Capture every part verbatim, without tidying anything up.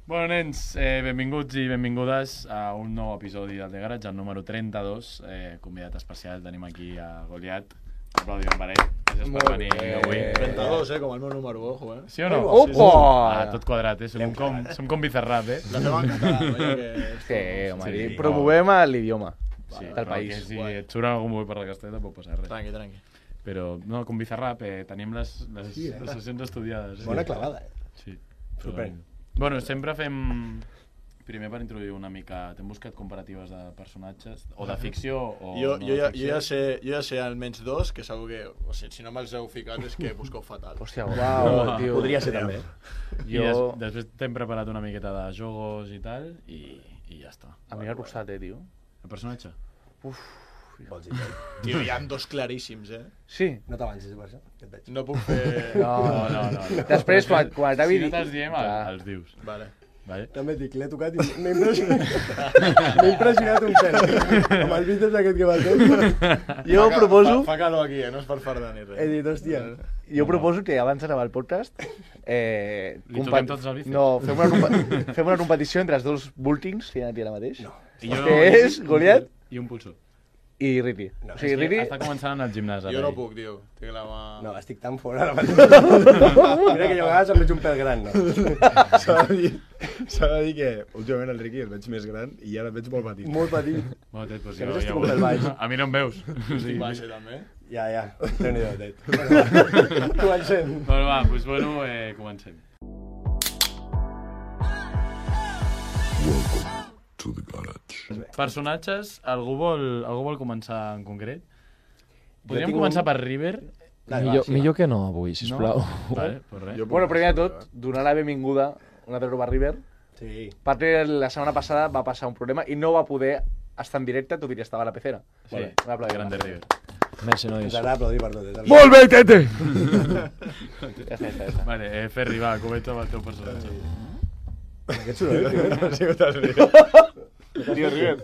Bueno, nens, eh, benvinguts i benvingudes a un nou episodi del The Garage, el número trenta-dos. Eh, convidat especial, tenim aquí a Goliat. Aplaudiment per ell. Gràcies per venir avui. trenta-dos, eh, com el meu número, ojo, eh. Sí o no? Opa! Sí, sí. Ah, tot quadrat, eh? Som com, som com Bizarrap, eh? La fem en català, veia que... Sí, home, Sí. sí. Promovem l'idioma Sí, del però país. que si et surt algun moment per la castella, pot passar res. Tranqui, tranqui. Però, no, com Bizarrap, eh, tenim les, les, Sí, eh? les sessions estudiades. Eh? Bona clavada, eh? Sí. Sorprèn. Bueno, sempre fem... Primer per introduir una mica... T'hem buscat comparatives de personatges, o de ficció, o Jo, no jo, de ja, jo, ficció. ja sé, jo ja sé almenys dos, que segur que... O sigui, si no me'ls heu ficat és que busqueu fatal. Hòstia, uau, tio. Podria ser també. I des, Jo... després t'hem preparat una miqueta de jogos i tal, i, i ja està. A mi m'ha costat, eh, tio. El personatge? Uf. Vols dir? Tio, hi ha dos claríssims, eh? Sí. No t'avancis, per això, que et veig. No puc fer... No, No, no, no. no. Després, quan, quan acabi... Si no te'ls diem, Clar. el, els dius. Vale. Vale? També et dic, l'he tocat i m'he impressionat. M'he impressionat un pèl. Amb el vídeo aquest que va fer. Jo Fa ca- proposo... Fa, fa calor aquí, eh? No és per fardar ni res. He dit, hòstia. Jo proposo que abans d'anar al podcast... Eh, Li toquem tots el bíceps? No, fem una, compa- fem una competició entre els dos bultings que hi ha aquí ara mateix. No. I jo, Que és Goliat I un pulsó. i Riti. No, O sigui, Riti... Està començant en el gimnàs. Jo no puc, tio. Tinc la mà... No, estic tan fora ara mateix. Mira que jo a vegades em veig un pèl gran, no? S'ha de dir, s'ha de dir que últimament el Riqui el veig més gran i ara el veig molt petit. Molt petit. Bueno, Tet, pues Que jo, no estic ja un pèl baix. A mi no em veus. O Estic sigui, baix, eh, també. Ja, ja. Déu-n'hi-do, Tet. Bueno, va. Comencem. Bueno, va, doncs bueno, eh, comencem. Personatges, algú vol, algú vol començar en concret? Podríem tinc començar un- per River? Dale, Millor, va, sí, millor que no avui, sisplau. No? Vale, pues res. Jo puc Bueno, primer de començar, tot, donar la benvinguda un altre cop a River. Sí. Perquè la setmana passada va passar un problema i no va poder estar en directe, tot i que estava a la pecera. Sí, Vale, un aplaudiment. grande River. Merci, Ens nois. agrada aplaudir per tot. Eh? Molt bé, Tete! Ja està, ja està, ja està. Vale, eh, Ferri, va, comenta amb el teu personatge. Aquest soroll, tio. Ha sigut el Riqui. Tio, River.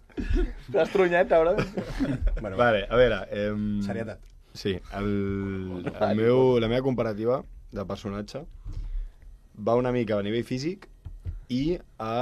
T'has tronyat, ara? Bueno, Vale, a veure... Eh, serietat. Sí, el, el meu, la meva comparativa de personatge va una mica a nivell físic i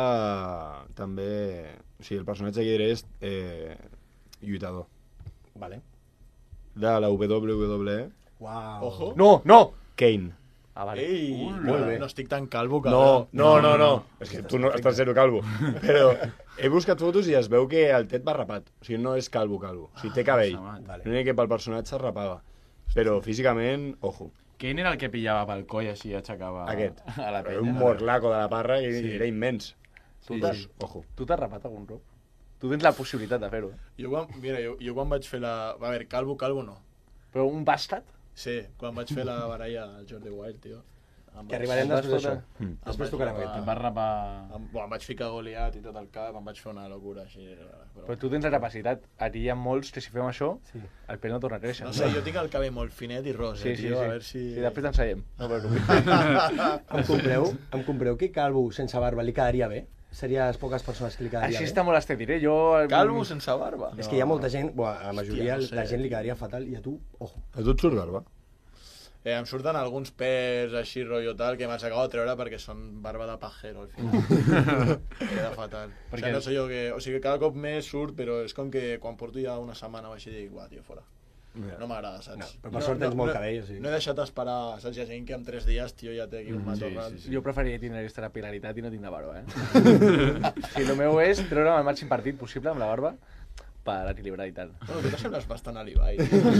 a, també... O sigui, el personatge que diré és eh, lluitador. Vale. De la W W E, Uau. Ojo. No, no! Kane. Ah, vale. Ei, molt bé. no estic tan calvo que... No, no, no, no. És que tu no estàs zero calvo. Però he buscat fotos i es veu que el Tet va rapat. O sigui, no és calvo, calvo. O sigui, té cabell. Vale. L'únic que pel personatge es rapava. Però físicament, ojo. Quin era el que pillava pel coll així i aixecava Aquest. a la Però penya? un morlaco de la parra i Sí. era immens. Sí, Pues, sí. Ojo. Tu t'has rapat algun cop? Tu tens la possibilitat de fer-ho, eh? Jo quan, mira, jo, jo quan vaig fer la... A veure, calvo, calvo no. Però un bàstat? Sí, quan vaig fer la baralla al Jordi Wild, tio. Em Que vaig- arribarem després d'això. Mm. em Després vaig tocarem rapar- aquest Et vas rapar... Em, bueno, em vaig ficar Goliat i tot el cap, em vaig fer una locura així. Però... Però tu tens la capacitat. A ti hi ha molts que si fem això, Sí. el pèl no torna a créixer. No sé, jo tinc el cabell molt finet i ros, Sí, eh, sí, tio, sí. a veure si... Sí, després t'enseiem. No, però... Em compreu, em compreu que calvo sense barba li quedaria bé? Seria les poques persones que li quedaria Així bé? està molt estètic, eh? Jo... Calvo sense barba? És que hi ha molta gent, bueno, a la majoria Hòstia, no sé, la gent li tio. quedaria fatal i a tu, ojo. A tu et surt barba? Eh, em surten alguns pèls així, rotllo tal, que m'has acabat de treure perquè són barba de pajero, al final. Queda fatal. Per O què? sigui, no sé jo que... O sigui, cada cop més surt, però és com que quan porto ja una setmana o així dic, uah, tio, fora. No m'agrada, saps? No, però per sort tens molt cabell, o sigui. No he deixat esperar, saps? Hi ha gent que en tres dies, tio, ja té aquí un matorral. sí, sí. Jo preferiria tenir aquesta pilaritat i no tinc la barba, eh? Si el meu és treure el màxim partit possible amb la barba per equilibrar i tal. Bueno, tu t'assembles bastant a l'Ibai.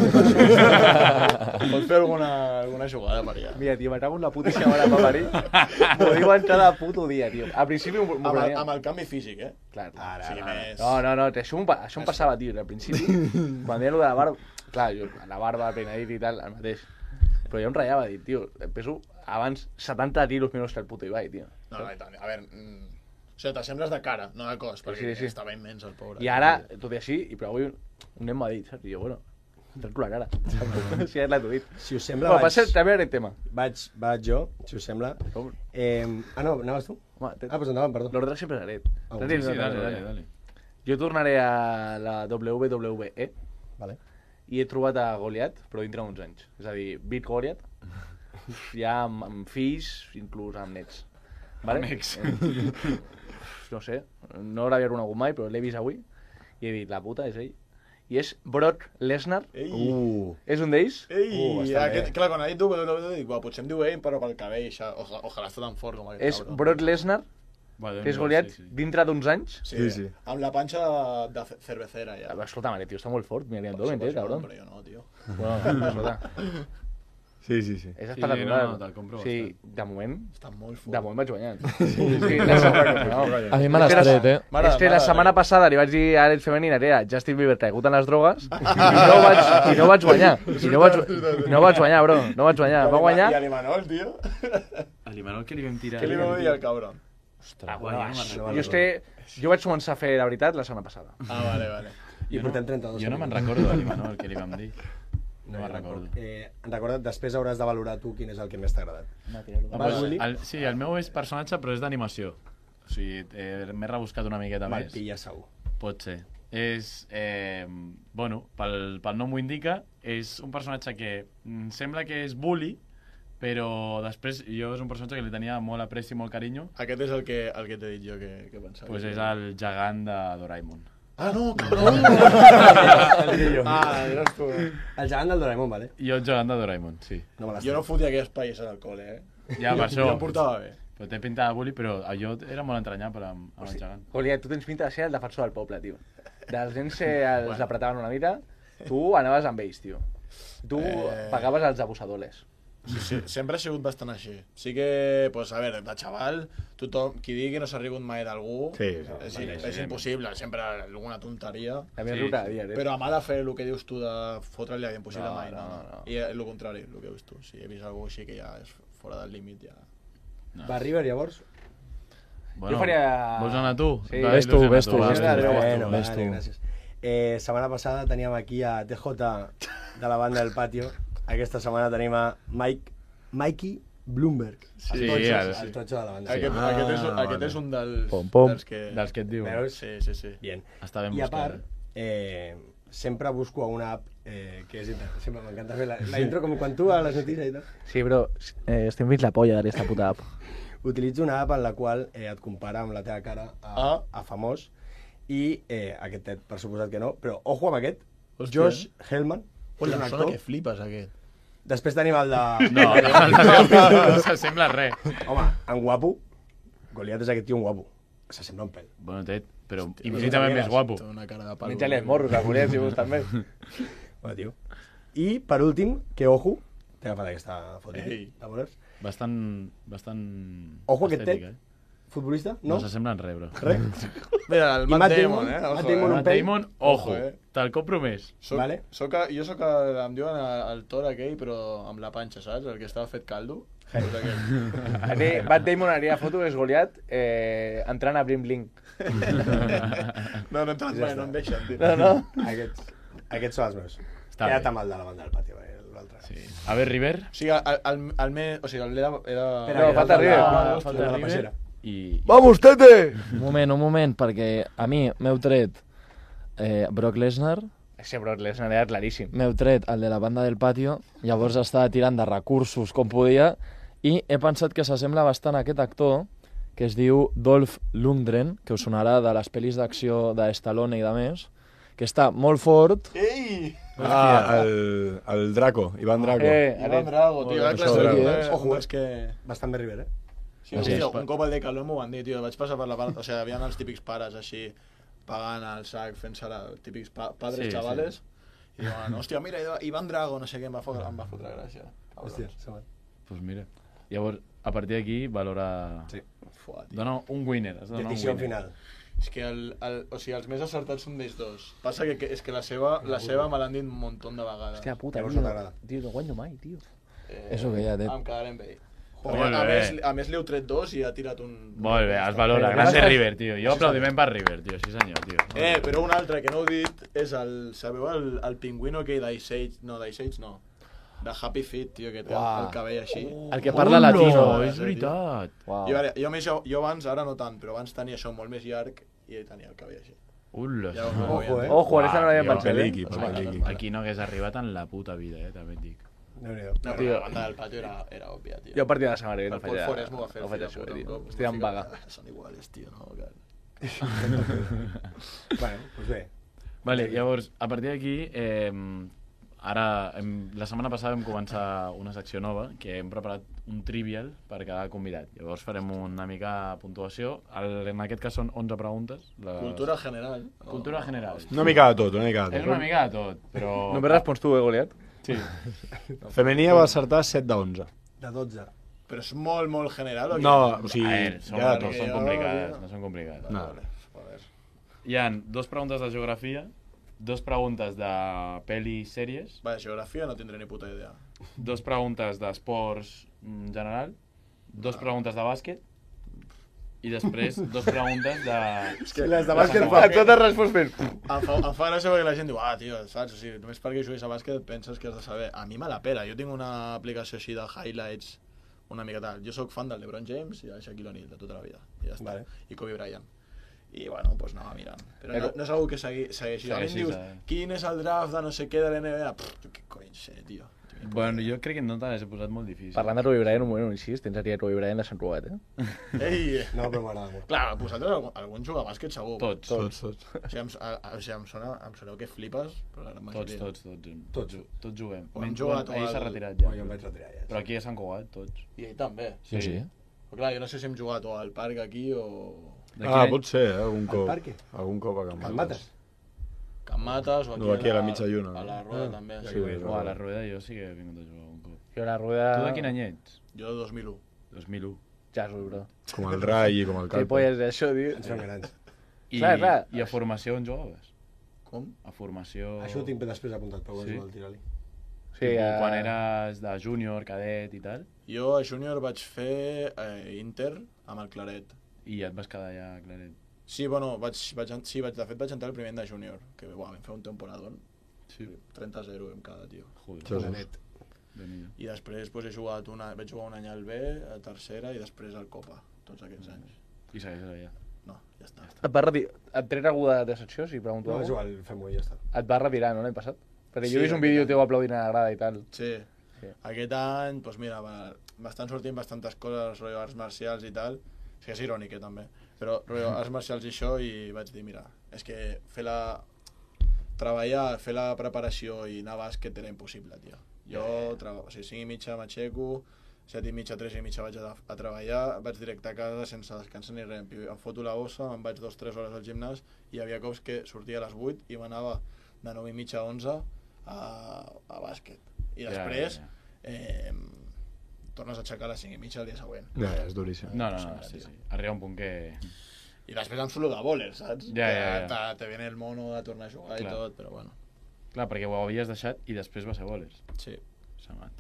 Pots fer alguna, alguna jugada per allà. Mira, tio, me cago en la putíssima mare de paperí. M'ho diu cada puto dia, tio. Al principi m'ho Amb el, prenia. amb el canvi físic, eh? Clar, clar. Ara, O sigui, ara, ara. més... No, no, no, això, em, pa- això em passava, tio, al principi. Quan deia allò de la barba... Clar, jo, la barba, el peinadit i tal, el mateix. Però jo em ratllava, dic, tio, peso abans setanta quilos menys que el puto Ibai, tio. No, no, i tant. A veure... Mm... O sigui, t'assembles de cara, no de cos, perquè sí, sí. estava immens el pobre. I ara, tot i així, i però avui un nen m'ha dit, saps? I jo, bueno, trec la cara. Si ja l'ha dit. Si us sembla, Però vaig, per cert, també aquest tema. vaig, vaig jo, si us sembla. Com? Eh, ah, no, anaves tu? Home, te... Ah, doncs endavant, perdó. L'ordre sempre és aquest. Ah, Dale, Sí, dale, dale, dale. dale, dale. Jo tornaré a la W W E Vale. i he trobat a Goliat, però dintre d'uns anys. És a dir, Beat Goliat, ja amb, amb fills, inclús amb nets. vale? Amex. No sé, no l'havia reconegut mai, però l'he vist avui i he dit, la puta, és ell. I és Brock Lesnar, Ei, Uh, és un d'ells. ei, Uh, està aquest, bé. clar, quan ha dit W W E, dic, "Buah, potser em diu ell, però pel cabell, això, ojalà, ojalà està tan fort com aquest És cabró. Brock Lesnar, Bueno, que és Goliat, sí, sí. dintre d'uns anys. Sí, Sí, sí. amb la panxa de, de ce- cervecera, ja. Escolta, mare, tio, està molt fort, mira, Per tu m'entens, suposo, cabrón. Però jo no, tio. Bueno, escolta, Sí, sí, sí. és Sí, espectacular. no, no, te'l compro Sí, de moment, Està molt fort. de moment vaig guanyant. Sí, la setmana, no. A mi me l'has És que la- tret, eh? M'agrada, És que la m'agrada. setmana passada li vaig dir a Àlex Femenina, tia, Justin Bieber caigut en les drogues, i no vaig, i no vaig guanyar. I no vaig, i no vaig guanyar, bro, no vaig guanyar. Va I guanyar... a l'Imanol, tio. A l'Imanol que li vam tirar... Què li vam dir al cabron? Ah, bueno, ja no me'n recordo. Jo, és que, jo vaig començar a fer la veritat la setmana passada. Ah, vale, vale. I portem trenta-dos. Jo no me'n recordo de l'Imanol que li vam dir. No me'n jo recordo. tampoc. Eh, recorda't, després hauràs de valorar tu quin és el que més t'ha agradat. Ah, Vas, pues, Willy? el, sí, el meu és personatge, però és d'animació. O sigui, eh, m'he rebuscat una miqueta Val, més. pilla segur. Pot ser. És, eh, bueno, pel, pel nom ho indica, és un personatge que mm, sembla que és bully, però després jo és un personatge que li tenia molt apreci i molt carinyo, Aquest és el que, el que t'he dit jo que, que pensava. pues és el gegant de Doraemon. Ah, no, cabrón! ah, eres tu. El gegant del Doraemon, vale? Jo el gegant de Doraemon, sí. No me l'has Jo no fotia aquells pais al col·le, eh? Ja, per això. Jo em portava bé. Però té pinta de bully, però jo era molt entranyable amb, amb el gegant. Goliat, tu tens pinta de ser el defensor del poble, tio. Dels nens que els bueno. apretaven una mica, tu anaves amb ells, tio. Tu Eh. pagaves els abusadores. Sí, sí, sempre ha sigut bastant així. Sí que, pues, a veure, de xaval, tothom, qui digui que no s'ha rigut mai d'algú, Sí, sí, és, sí, és sí. impossible, sempre alguna tonteria. A mi Sí, sí, cada sí. dia, eh? Però a mala fe, el que dius tu de fotre-li a impossible No, mai, no, no, no. no. I el contrari, el que dius tu. Si he vist algú així que ja és fora del límit, ja... No. Va, River, llavors? Bueno, Jo faria- Vols anar tu? Sí. Va, Ves tu, il·lusiona ves tu, va, ves tu. va, Bueno, va. Bueno, ves vale, tu. gràcies. Eh, setmana passada teníem aquí a T J de la banda del patio. Aquesta setmana tenim a Mike, Mikey Bloomberg. Sí, el, totxo, el- el totxo de la banda. Aquest, Ah, aquest, és, vale. aquest és un dels, Pom, pom. dels que... Dels que et diuen. Veus? Sí, sí, sí. Bien. Està ben I a buscat. part, eh? eh, sempre busco a una app eh, que és inter... Sempre m'encanta fer la, la intro com quan tu a les notícies i tal. Sí, bro, eh, estem fins la polla d'aquesta puta app. Utilitzo una app en la qual eh, et compara amb la teva cara a, Ah. a famós i eh, aquest, Ted, per suposat que no, però ojo amb aquest, Hòstia. Josh Hellman, Ui, és un em sona actor. que flipes, aquest. Després tenim el de... No, no, no, no, no s'assembla a res. Home, en guapo, Goliat és aquest tio un guapo. S'assembla un pèl. Bueno, Ted, però Hòstia, infinitament no més guapo. Té una cara de palo. Menja-li els morros, a Goliat, si vols, també. Bueno, tio. I, per últim, que ojo, t'he agafat aquesta foto. Ei. La veuràs? Bastant... bastant... Ojo aquest estètica, Ted. Futbolista? No No? s'assembla en res, bro. Res? Mira, el I Matt, Matt Damon, Damon, eh? Matt Ojo, Damon, eh? un Matt pell. Damon, ojo, Ojo, eh? te'l compro més. Soc, Vale. soc, a- jo sóc, a, em diuen a- el Thor aquell, però amb la panxa, saps? El que estava fet caldo. Pues aquell. Aquí, Matt Damon haria foto és Goliat eh, entrant a Blim Bling. No, no he entrat mai, no em deixen, tio. No, no. Aquests, aquests són els meus. Està Queda't bé. amb el de la banda del pati, eh, l'altre. Sí. A veure, River. O sigui, el, el, el, me- o sigui, el era... era... No, falta River. Ah, hòstia, falta la River. passera. I... Vamos, Tete! Un moment, un moment, perquè a mi m'heu tret eh, Brock Lesnar, Ese Brock Lesnar era claríssim. m'heu tret el de la banda del patio, llavors estava tirant de recursos com podia, i he pensat que s'assembla bastant a aquest actor, que es diu Dolph Lundgren, que us sonarà de les pel·lis d'acció de Stallone i de més, que està molt fort. Ei! Ah, el, el Draco, Ivan Draco. Eh, Ivan Aret. Drago, tio. Era Això, classe Drago. un dels- Ojo, un dels que... Bastant bé River, eh? Sí, Sí, hòstia, sí. un cop al Decathlon m'ho van dir, tio. Vaig passar per la part... O sigui, hi havia els típics pares així, pagant el sac, fent-se la... típics pa padres Sí, sí. chavales. I diuen, hòstia, mira, Ivan Drago, no sé què, em va fotre, em va fotre gràcia. Hòstia, segon. Pues mira. Llavors, a partir d'aquí, valora... Sí. Fuà, tio. Dona un winner. Has de donar un Petició winner. final. És que el, el, o sigui, els més acertats són d'ells dos. Passa que, que és que la seva, la seva me l'han dit un munt de vegades. Hòstia puta, Llavors tio. no t'agrada. Tio, no guanyo mai, tio. Eh, Eso que ja té. Em quedaré amb ell. Molt Perquè, a, bé. més, a més li heu tret dos i ha tirat un... Molt bé, es valora. Eh, Gràcies, gràcies. River, tio. Jo aplaudiment per River, tio. Sí, senyor, tio. Eh, però un altre que no heu dit és el... Sabeu el, el pingüino que d'Ice Age... No, d'Ice Age no. De Happy Feet, tio, que té el, Uah. el cabell així. El que parla Hola, latino. és veritat. Uau. Jo, ara- jo, més, jo, jo abans, ara no tant, però abans tenia això molt més llarg i ell tenia el cabell així. Ula, Ja sí. ho Ojo, eh? Ojo, en esta no l'havia tio, pensat, eh? Peliqui, Home, peliqui. aquí no hagués arribat en la puta vida, eh, també et dic. Déu-n'hi-do. No, però la banda del patio era, era òbvia, tio. Jo a partir de la setmana que ve El no Pol faig, Forest m'ho va fer no el faig fill de això, puta, tio. un cop. Estic en vaga. Són iguales, tio, no? Que... Bueno, doncs bé. Vale, llavors, a partir d'aquí, eh, ara, hem, la setmana passada vam començar una secció nova, que hem preparat un trivial per cada convidat. Llavors farem una mica de puntuació. El, en aquest cas són onze preguntes. Les... Cultura general. Cultura general. Una mica de tot, una mica de És tot. una mica de tot, però... Només respons tu, eh, Goliat? Sí. Femenia va acertar set de onze. De dotze. Però és molt, molt general, o què? No, o sigui, A veure, són, hi ha de no tot. són Jo, complicades, tio. no són complicades. No. Vale, joder. Hi ha dos preguntes de geografia, dos preguntes de pel·li i sèries, Vale, geografia no tindré ni puta idea. dos preguntes d'esports en general, dos preguntes de bàsquet i després dos preguntes de... que les de bàsquet de fa- A totes respons fent... Em fa, em fa gràcia perquè la gent diu, ah, tio, saps? O sigui, només perquè juguis a bàsquet penses que has de saber. A mi me la pela. Jo tinc una aplicació així de highlights, una mica tal. Jo sóc fan del LeBron James i de Shaquille O'Neal de tota la vida. I ja està. Vale. I Kobe Bryant. I bueno, doncs pues anava mirant. Però no, no és algú que segui, segueixi. A mi em Segueixis, dius, eh? quin és el draft de no sé què de l'N B A? Pff, què cony sé, tio. Bueno, jo crec que no te l'he posat molt difícil. Parlant de Kobe Bryant, un moment, un així, tens aquí a Kobe Bryant de Sant Cugat, eh? Ei! No, però m'agrada molt. Clar, vosaltres algun, algun juga a bàsquet segur. Tots, Tots, tots. O sigui, em, a, a, o sigui, em, sona, em soneu que flipes, però la gran tots, majoria. tots, tots. Tots. Tots, tots juguem. Ho hem Menys jugat quan ell s'ha al- retirat ja. Oh, jo em vaig retirar ja. Però aquí a Sant Cugat, tots. I ell també. Jo sí. Però clar, jo no sé si hem jugat o al parc aquí o... D'aquí Ah, any- pot ser, eh? Algun cop. parque? Algun cop a Can Can Mates. Mates. Can Mates o aquí, No, aquí a la mitja lluna, A no? la Roda Ah, també. ja Sí. que veig. Uah, a la rueda jo sí que he vingut a jugar un cop. Jo a la rueda... Tu de quin any ets? Jo dos mil u. dos mil u. Ja és bro. Com el Rai i com el Què Calpo. polles és això, tio? Ens fem grans. I, Clar, clar. I a formació on jugaves? Com? A formació... Això ho tinc després apuntat, però ho Sí. sí. al tirar-li. Sí, Tipus, eh, quan eres de júnior, cadet i tal, Jo a júnior vaig fer eh, Inter amb el Claret. i et vas quedar ja claret. Sí, bueno, vaig, vaig, en- sí, vaig, de fet vaig entrar el primer any de júnior, que buah, vam fer un temporadón. Sí. trenta a zero vam quedar, tio. Joder, Jesús. Net. Déu-n'hi-do. I després pues, he jugat una, vaig jugar un any al B, a tercera i després al Copa, tots aquests anys. I segueixes allà. No, ja està. et va retirar... Et tret algú de, de secció, si pregunto No, alguna és cosa? igual, fem-ho i ja està. Et va retirar, no, l'any passat? Perquè jo Sí, he vist un aquest vídeo any. teu aplaudint a la grada i tal. Sí. Sí. Aquest any, doncs mira, va, m'estan sortint bastantes coses, rotllo arts marcials i tal. Sí que és irònic, eh, també. Però rotllo arts marcials i això, i vaig dir, mira, és que fer la... treballar, fer la preparació i anar a bàsquet era impossible, tio. Jo, tra... o sigui, cinc i mitja m'aixeco, set i mitja, tres i mitja vaig a, a treballar, vaig directe a casa sense descansar ni res. Em foto la bossa, me'n vaig dos o tres hores al gimnàs i hi havia cops que sortia a les vuit i m'anava de nou i mitja a onze a, a bàsquet. I Ja, després ja, eh, tornes a aixecar a les cinc i mitja el dia següent. Ja, ja, és duríssim. No, no, no, sí, sí. Arriba un punt que... I després em solo de bowler, saps? Ja, ja, ja. Que Te, te viene el mono de tornar a jugar Clar. i tot, però bueno. Clar, perquè ho havies deixat i després va ser bowlers. Sí. S'ha mat.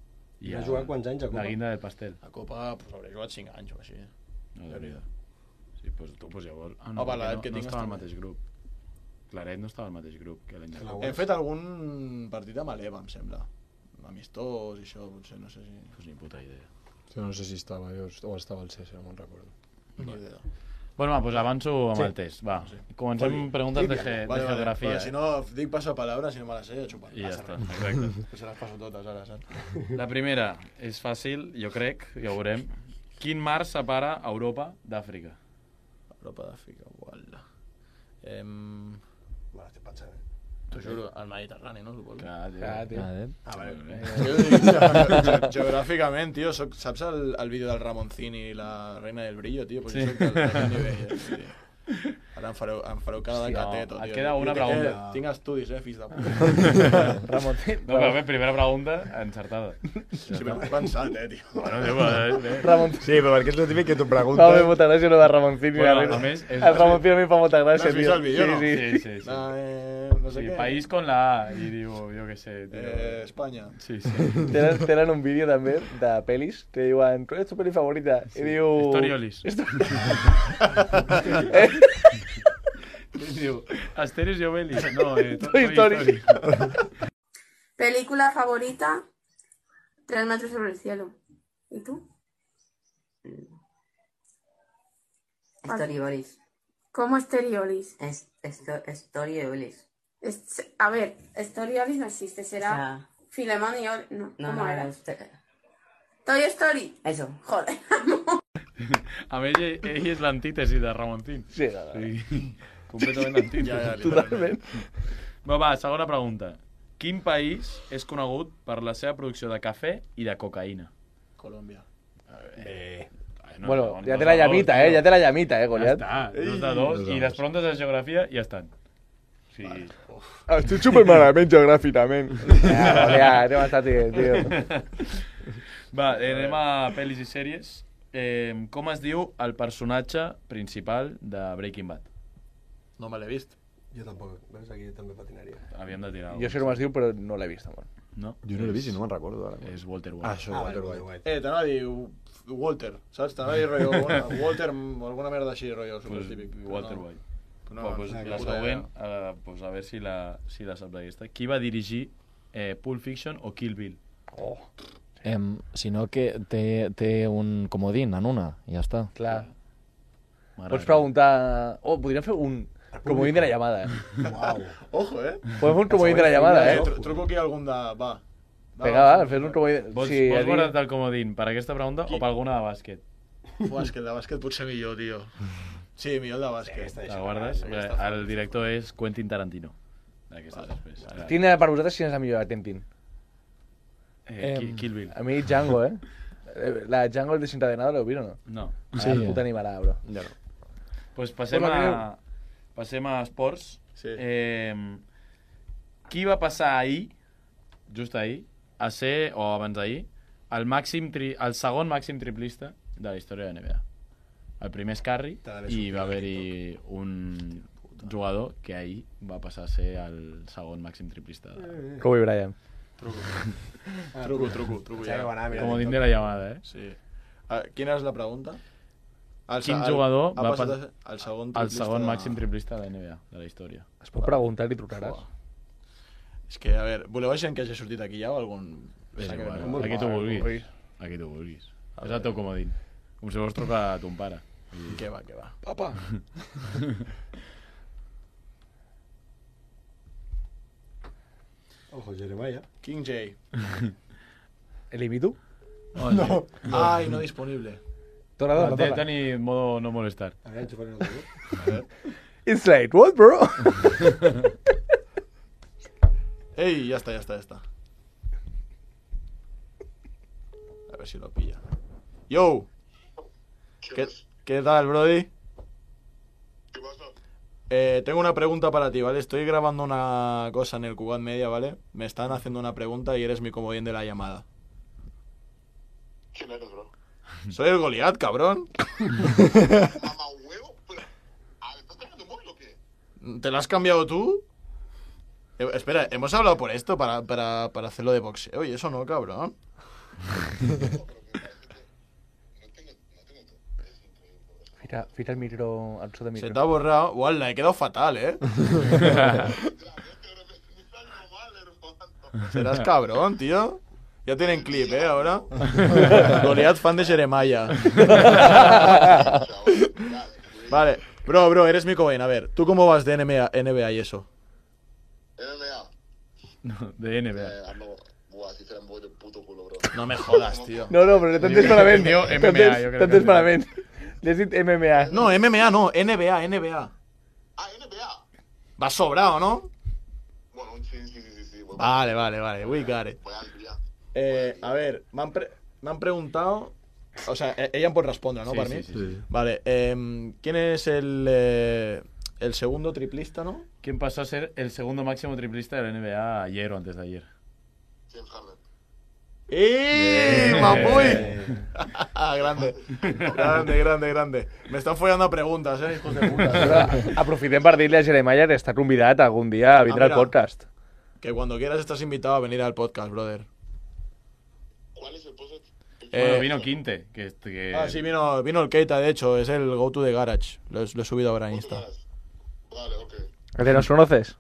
I has jugat quants anys a Copa? La guinda del pastel. A Copa pues, hauré jugat cinc anys o així. No, Déu-n'hi-do. Sí, doncs tu, doncs llavors... Ah, Home, perquè l'edat no, que no tinc estava al està mateix grup. Claret no estava al mateix grup que l'any de La Copa. Hem fet algun partit amb l'Eva, em sembla. Amistós i això, potser, no sé si... Pues ni puta idea. Jo no sé si estava jo o estava al C S, no me'n recordo. Ni idea. Bueno, va, doncs avanço amb Sí. el test. Va, comencem preguntes de, ge de Vale, vale. geografia. Vale, si no, dic passo palabra, si no me la sé, ja xupar. I ja està, exacte. Pues se les passo totes ara, saps? La primera és fàcil, jo crec, ja ho veurem. Quin mar separa Europa d'Àfrica? Europa d'Àfrica, uala. Em... Bueno, estic pensant, eh? T'ho juro, el Mediterrani, no? Suposo. Clar, tio. Ah, tio. Ah, eh? Ah, vale. Jo dic, ge- ge- geogràficament, tio, soc, saps el, el vídeo del Ramoncini i la reina del brillo, tio? Pues Sí. jo soc del, d'aquest nivell, eh, tio. Ara em fareu, em fareu cara de Hòstia, cateto, et tio. queda una Jo- pregunta. Eh, tinc estudis, eh, fills de puta. Ramon, No, però bé, primera pregunta, encertada. Si m'he pensat, eh, tio. Bueno, tio, bé, bé. Ramon... Sí, però perquè és el típic que t'ho Va pregunta... fer molta gràcia lo de Ramoncini. Bueno, la a més, és- el Ramoncini a mi em fa molta gràcia, N'has vist tio. el vídeo, no? Sí, Sí, sí, sí. Ah, eh, no sé Sí, què. país con la A, i diu, jo què sé, tio. Eh, Espanya. Sí, sí. Tenen, tenen un vídeo també de pel·lis que diuen ¿cuál es tu peli favorita? I diu... Storiolis. Eh? I diu, Asteris i Obelix. No, eh, Toy Story. Película favorita, Tres metros sobre el cielo. ¿Y tú? Storyolis. ¿Cómo Storiolis? Es, esto, Storyolis. Es- a ver, Storiolis no existe, O será sea, Filemón y Ol... No, No, ¿cómo no, era? este- Toy Story. Eso. Joder. A més, ell, ell és l'antítesi de Ramontín. Sí, no, no. Sí. Completament l'antítesi. Ja, ja, Totalment. Va, va, segona pregunta. Quin país és conegut per la seva producció de cafè i de cocaïna? Colòmbia. Bé. No, Bueno, no, ja dos té la a dos, llamita, tio. eh? Ja té la llamita, eh, Ja Goliat? està, dos de dos, i les preguntes de geografia ja estan. Sí. Estic supermalament geogràficament. Ja, Goliat, hem estat dient, tio. Va, eh, anem a pel·lis i sèries. Eh, com es diu el personatge principal de Breaking Bad? No me l'he vist. Jo tampoc, veus? Aquí també patinaria. Havíem de tirar. Jo sé com es diu, però no l'he vist, amor. No? Jo no l'he vist i no me'n recordo ara. És Walter White. Ah, això, Ah, Walter vale, White. Eh, t'anava a dir Walter, saps? T'anava a dir rotllo, bueno, Walter, alguna merda així, rotllo, super Pues, típic. Walter no. White. No, Bueno, pues, no, la puta següent, idea. eh, pues a veure si la, si la saps aquesta. Qui va dirigir eh, Pulp Fiction o Kill Bill? Oh, Em, si no, que té, té un comodín en una, i ja està. clar. Mare Pots meva. preguntar... Oh, podríem fer un comodín de la llamada, eh? Uau. Ojo, eh? Podem fer un comodín de la llamada, Eh, eh? tru- truco aquí algun de... Va. Vinga, va, fes un comodín. Vols, Sí, vols ja dic- guardar-te el comodín per aquesta pregunta Qui? o per alguna de bàsquet? Uf, és que el de bàsquet potser millor, tio. Sí, millor el de bàsquet. Aquesta La guardes? vale, Bé, aquesta el director és Quentin Tarantino. D'aquesta després. Ara, Quina per vosaltres quina és la millor de Tintín? eh, Ki- Em, Kill Bill. A mi Django, eh? Eh, La Django el desencadenado l'heu vist o no? No. Sí. Ah, puta animarà, bro. Ja no. Pues passem Pues la a, passem a esports. Sí. Eh, qui va passar ahir, just ahir, a ser, o abans d'ahir, el, màxim tri, el segon màxim triplista de la història de N B A? El primer és Curry T'ha d'haver i sortit va al haver-hi un jugador que ahir va passar a ser el segon màxim triplista. De... Kobe Bryant. Truco, truco, truco Ja ja. que va anar, mira. Com dins de la llamada, eh? Sí. Ah, quina és la pregunta? El, Quin el- jugador ha va passat pas- a ser el segon, El triplista segon de- màxim triplista de la N B A, de la història. Es pot preguntar i li trucaràs. Fuà. És que, a veure, voleu gent que hagi sortit aquí ja o algun... És Saca igual, de- molt aquí tu mal, vulguis. Aquí tu vulguis. És el teu comodín. Com si vols trucar a ton pare. I... Què va, què va. Papa. Ojo, Jeremiah. King J. Elimito? Oh, no. Ai, no disponible. Torna, torna, Té, torna. tenir modo no molestar. A veure, enxufaré el teu. It's late. What, bro? Ei, ya está, ya está, ya está. A ver si lo pilla. Yo. ¿Qué, ¿qué tal, Brody? ¿Qué pasa? Eh, tengo una pregunta para ti, ¿vale? Estoy grabando una cosa en el Cubat Media, ¿vale? Me están haciendo una pregunta y eres mi comodín de la llamada. ¿Quién eres, bro? Soy el Goliat, cabrón. Mamá huevo, pero... Ah, ¿estás cambiando de móvil o qué? ¿Te lo has cambiado tú? Eh, espera, ¿hemos hablado por esto para, para, para hacerlo de boxeo? Y eso no, cabrón. No, pero que parece que... No tengo... No tengo... Es increíble, bro. Fira, fira el micro, al sur de Se micro. te ha borrado. Wallah, he quedado fatal, ¿eh? Ya, es que ahora me, me salgo mal, hermano. Serás cabrón, tío. Ya tienen clip, ¿eh? Ahora. Goliat, fan de Jeremiah. Chaval, ya, Vale. Bro, bro, eres mi cobain. A ver, ¿tú cómo vas de N B A, N B A y eso? M M A. No, de N B A. Eh, ando... Buah, sinceramente voy de puto culo, bro. No me jodas, tío. No, no, però t'entens malament. Diu M M A, jo crec que T'entens és malament. Li has dit M M A. No, M M A no, N B A, N B A. Ah, N B A. Vas sobrado, ¿no? Bueno, sí, sí, sí, sí, sí. Voy, Vale, vale, vale. We got it. voy al día. Eh, a ver, me han, pre- me han preguntado... O sea, eh, ella puede responder, ¿no? Sí, Para sí, mí. sí, sí. Vale, em, ¿quién es el, eh, el segundo triplista, no? ¿Quién pasó a ser el segundo máximo triplista de la N B A ayer o antes de ayer? James Harden. ¡Eh! ¡Mapuy! grande, grande, grande, grande. Me están follando a preguntas, eh, hijos de puta. Però aprofitem per dir-li a Jeremiah que està convidat algun dia a vindre Ah, al mira. podcast. Que cuando quieras estás invitado a venir al podcast, brother. ¿Cuál es el post? Eh, Bueno, vino Quinte, que... que... Ah, sí, vino, vino el Keita, de hecho, es el Go to the Garage. Lo, he- lo he subido ahora en Insta. Vale, ok. ¿Te nos conoces?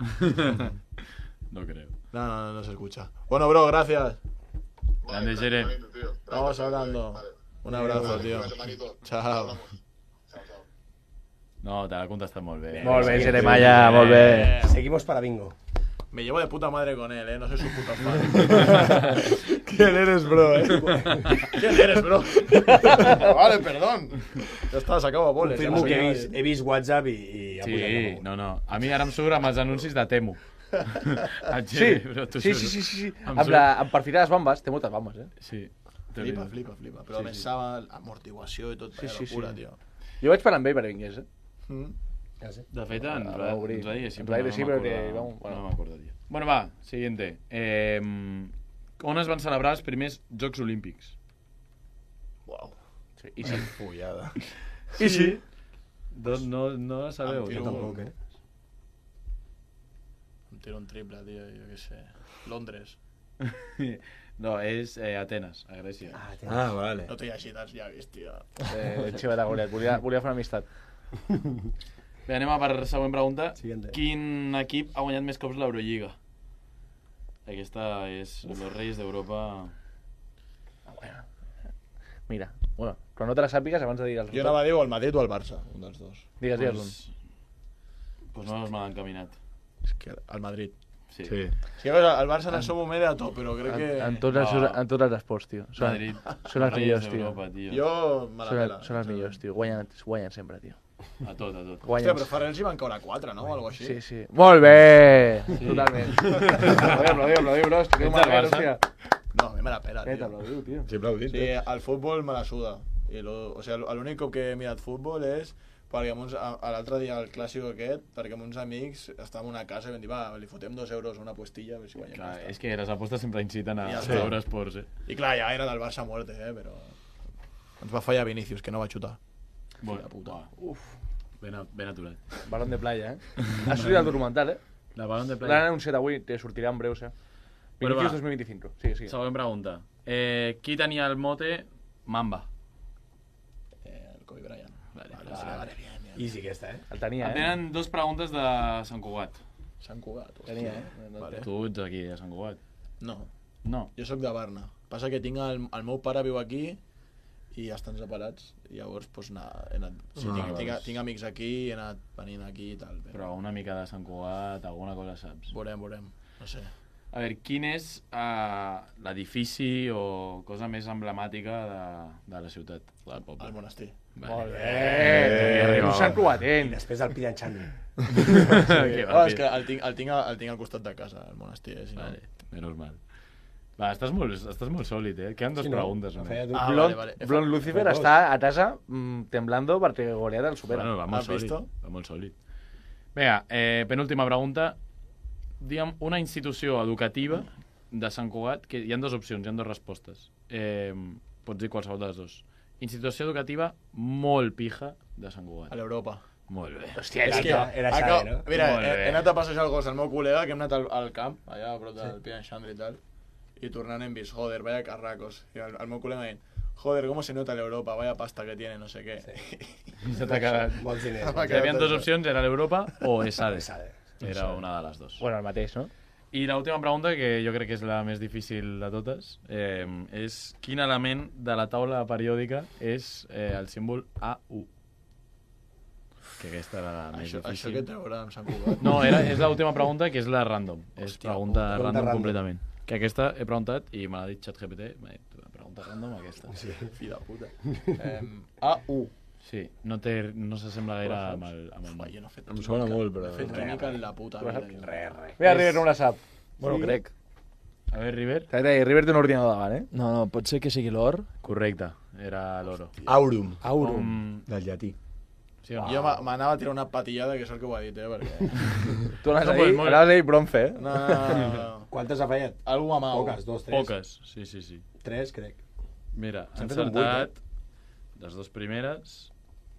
No creo. No, no, no, no se escucha. Bueno, bro, gracias. Grande, Jere. hermanito, tío. Gracias, Vamos gracias, hablando. vale. Un abrazo, Vale, tío. cuídate, hermanito. Chao. Hablamos. Chao, chao. No, te la contestat molt bé. Molt bé, Sí, Jeremiah, sí, molt bé. eh, Seguimos para bingo. Me llevo de puta madre con él, eh. No soy su puta fan. ¿Quién eres, bro? Eh? ¿Quién eres, bro? Vale, perdón. Ja està, s'acaba boles. Confirmo ja, que he sí, vist, he vist WhatsApp i, i ha Sí, pujat de no, no. A mi ara em surt amb els anuncis de Temu. En Sí, sèrio, bro, t'ho sí, juro. sí, sí, sí, sí. Em Amb, surt- la, amb per ficar les bambes, té moltes bambes, eh? Sí. Flipa, flipa, flipa. Però Sí, sí, sí. pensava amortiguació i tot, Sí, sí, sí, sí, locura, sí. tio. Jo vaig parlar amb ell per anglès, eh? Mm. Ja sé. De fet, ens Ah, va, va obrir. ens va dir així, Ens va dir però així, no però m'acordo- que vamos, bueno. No m'acordaria. Bueno, va, siguiente. Eh, on es van celebrar els primers Jocs Olímpics? Uau. Sí, i sí. Fullada. I sí. Doncs no, no la sabeu. Em tiro, tampoc, eh? em tiro un triple, tio, jo què sé. Londres. No, és eh, Atenes, a Grècia. Ah, té- Ah, vale. No t'he llegit els llavis, tio. Eh, xivat a Goliat. Volia, volia fer una amistat. Bé, anem a per següent pregunta. Siguiente. Quin equip ha guanyat més cops l'Eurolliga? Aquesta és los Reyes d'Europa. Mira, bueno, però no te la sàpigues abans de dir el Jo anava a dir o el Madrid o el Barça, un dels dos. Digues, digues un. Pues, pues no us m'han encaminat. És que el Madrid. Sí. Sí. Sí, a veure, el Barça en el seu moment era top, però crec que... En, en, tots els, No. en tots els esports, tio. Són, Madrid. són els Reyes millors, tio. d'Europa, tio. Jo me la Són, pela. són els millors, tio. Guanyen, guanyen sempre, tio. A tot, a tot. Hòstia, Guanyen. però fa res els hi van caure quatre, no? O alguna així. Sí, sí. Molt bé! Sí. Totalment. Aplaudim, aplaudim, aplaudim, bro. És que Ets mal del gaire, Barça? hòstia. No, a mi me la pela, Eh, tio. t'aplaudiu, tio. Sí, aplaudit. Sí, al futbol me la suda. I lo, o sigui, l'únic cop que he mirat futbol és perquè amb uns, a, a l'altre dia el clàssic aquest, perquè amb uns amics estàvem a una casa i vam dir, va, li fotem dos euros una puestilla a veure si guanyem. Clar, ja és està. que les apostes sempre inciten a Ja sí. està. veure esports, eh? I clar, ja era del Barça a muerte, eh, però... Ens va fallar Vinícius, que no va xutar. Bueno, puta. va. Uf. Ben, a- ben aturat. Balón de playa, eh? Ha sortit el documental, eh? La balón de L'han playa. anunciat avui, te sortirà en breu, eh? Bueno, Vinicius va. dos mil vint-i-cinc. Sí, sí. Següent pregunta. Eh, qui tenia el mote Mamba? Eh, el Kobe Bryant. Vale. Vale, vale, vale, bien, bien. Easy aquesta, eh? El tenia, Et eh? tenen dos preguntes de Sant Cugat. Sant Cugat. hòstia. Tenia, eh? No, Vale. Tu ets aquí, a Sant Cugat. No, No. jo sóc de Barna. Passa que tinc el, el meu pare viu aquí i ja estan separats. I llavors, doncs, anar, he anat... Sí, Ah, tinc, vale. tinc, tinc amics aquí, he anat venint aquí i tal. Però, Però una mica de Sant Cugat, alguna cosa saps. veurem, veurem. No sé. A veure, quin és uh, l'edifici o cosa més emblemàtica de, de la ciutat, del poble? Al monestir. Molt bé! Eh, Eh, un Sant I Cugatent. després el pillen Xandri. Que No, ràpid. és que el tinc, el, tinc, el tinc al costat de casa, el monestir. Eh, si no... Vale, menos mal. Va, estàs molt, estàs molt sòlid, eh? Queden dos Sí, no? preguntes, només. Feia tu- Ah, Blond, vale, vale. He Blond fet- Lucifer dos. està a casa mm, temblando perquè Goliat el supera. Bueno, va molt ¿Has sòlid. visto? Va molt sòlid. Vinga, eh, penúltima pregunta. Digue'm una institució educativa de Sant Cugat, que hi ha dues opcions, hi ha dues respostes. Eh, pots dir qualsevol de les dues. Institució educativa molt pija de Sant Cugat. A l'Europa. Molt bé. Hòstia, És és que, que... era acabo- Xavi, no? Mira, Molt he, bé. he anat a passejar el gos al meu col·lega, que hem anat al, al camp, allà a prop del sí. Pian Xandri i tal, i tornant hem vist, joder, vaya carracos. I el, el meu col·lega dient, joder, cómo se nota l'Europa, vaya pasta que tiene, no sé què. Sí. Se t'ha quedat. Molts diners. Va Hi quedar havia tot dues això. opcions, era l'Europa o ESADE. Sade. Era una de les dues. Bueno, el mateix, no? I l'última pregunta, que jo crec que és la més difícil de totes, eh, és quin element de la taula periòdica és eh, el símbol A U? Que aquesta era la més Això, això difícil. que treurà amb Sant Cugat. No, era, és l'última pregunta, que és la random. És Hòstia, pregunta puta. random, Pregunta completament. Que aquesta he preguntat i me l'ha dit ChatGPT. M'ha dit, pregunta random, aquesta. Sí. Fill de puta. Eh, A U. Sí, no, té, no s'assembla gaire amb el, amb el Ufa, nom. jo no he fet Em sona química. molt, però- No he fet química en la puta vida. tio. Re, re. Mira, River no la sap. Bueno, Sí. crec. A veure, River. T'ha de dir, River té un ordinador davant, eh? No, no, pot ser que sigui l'or. Correcte, era l'oro. Aurum, Aurum. Com... del llatí. Sí, o no? Jo m'a- m'anava a tirar una patillada, que és el que ho ha dit, eh, perquè... Tu anaves No, a pues dir, molt- anaves a dir bronfe, eh? No, no, no, no. Quantes ha fallat? Algú amb A U. Poques, dos, tres. Poques, sí, sí, sí. Tres, crec. Mira, S'han han fet un vuit, encertat les dues primeres,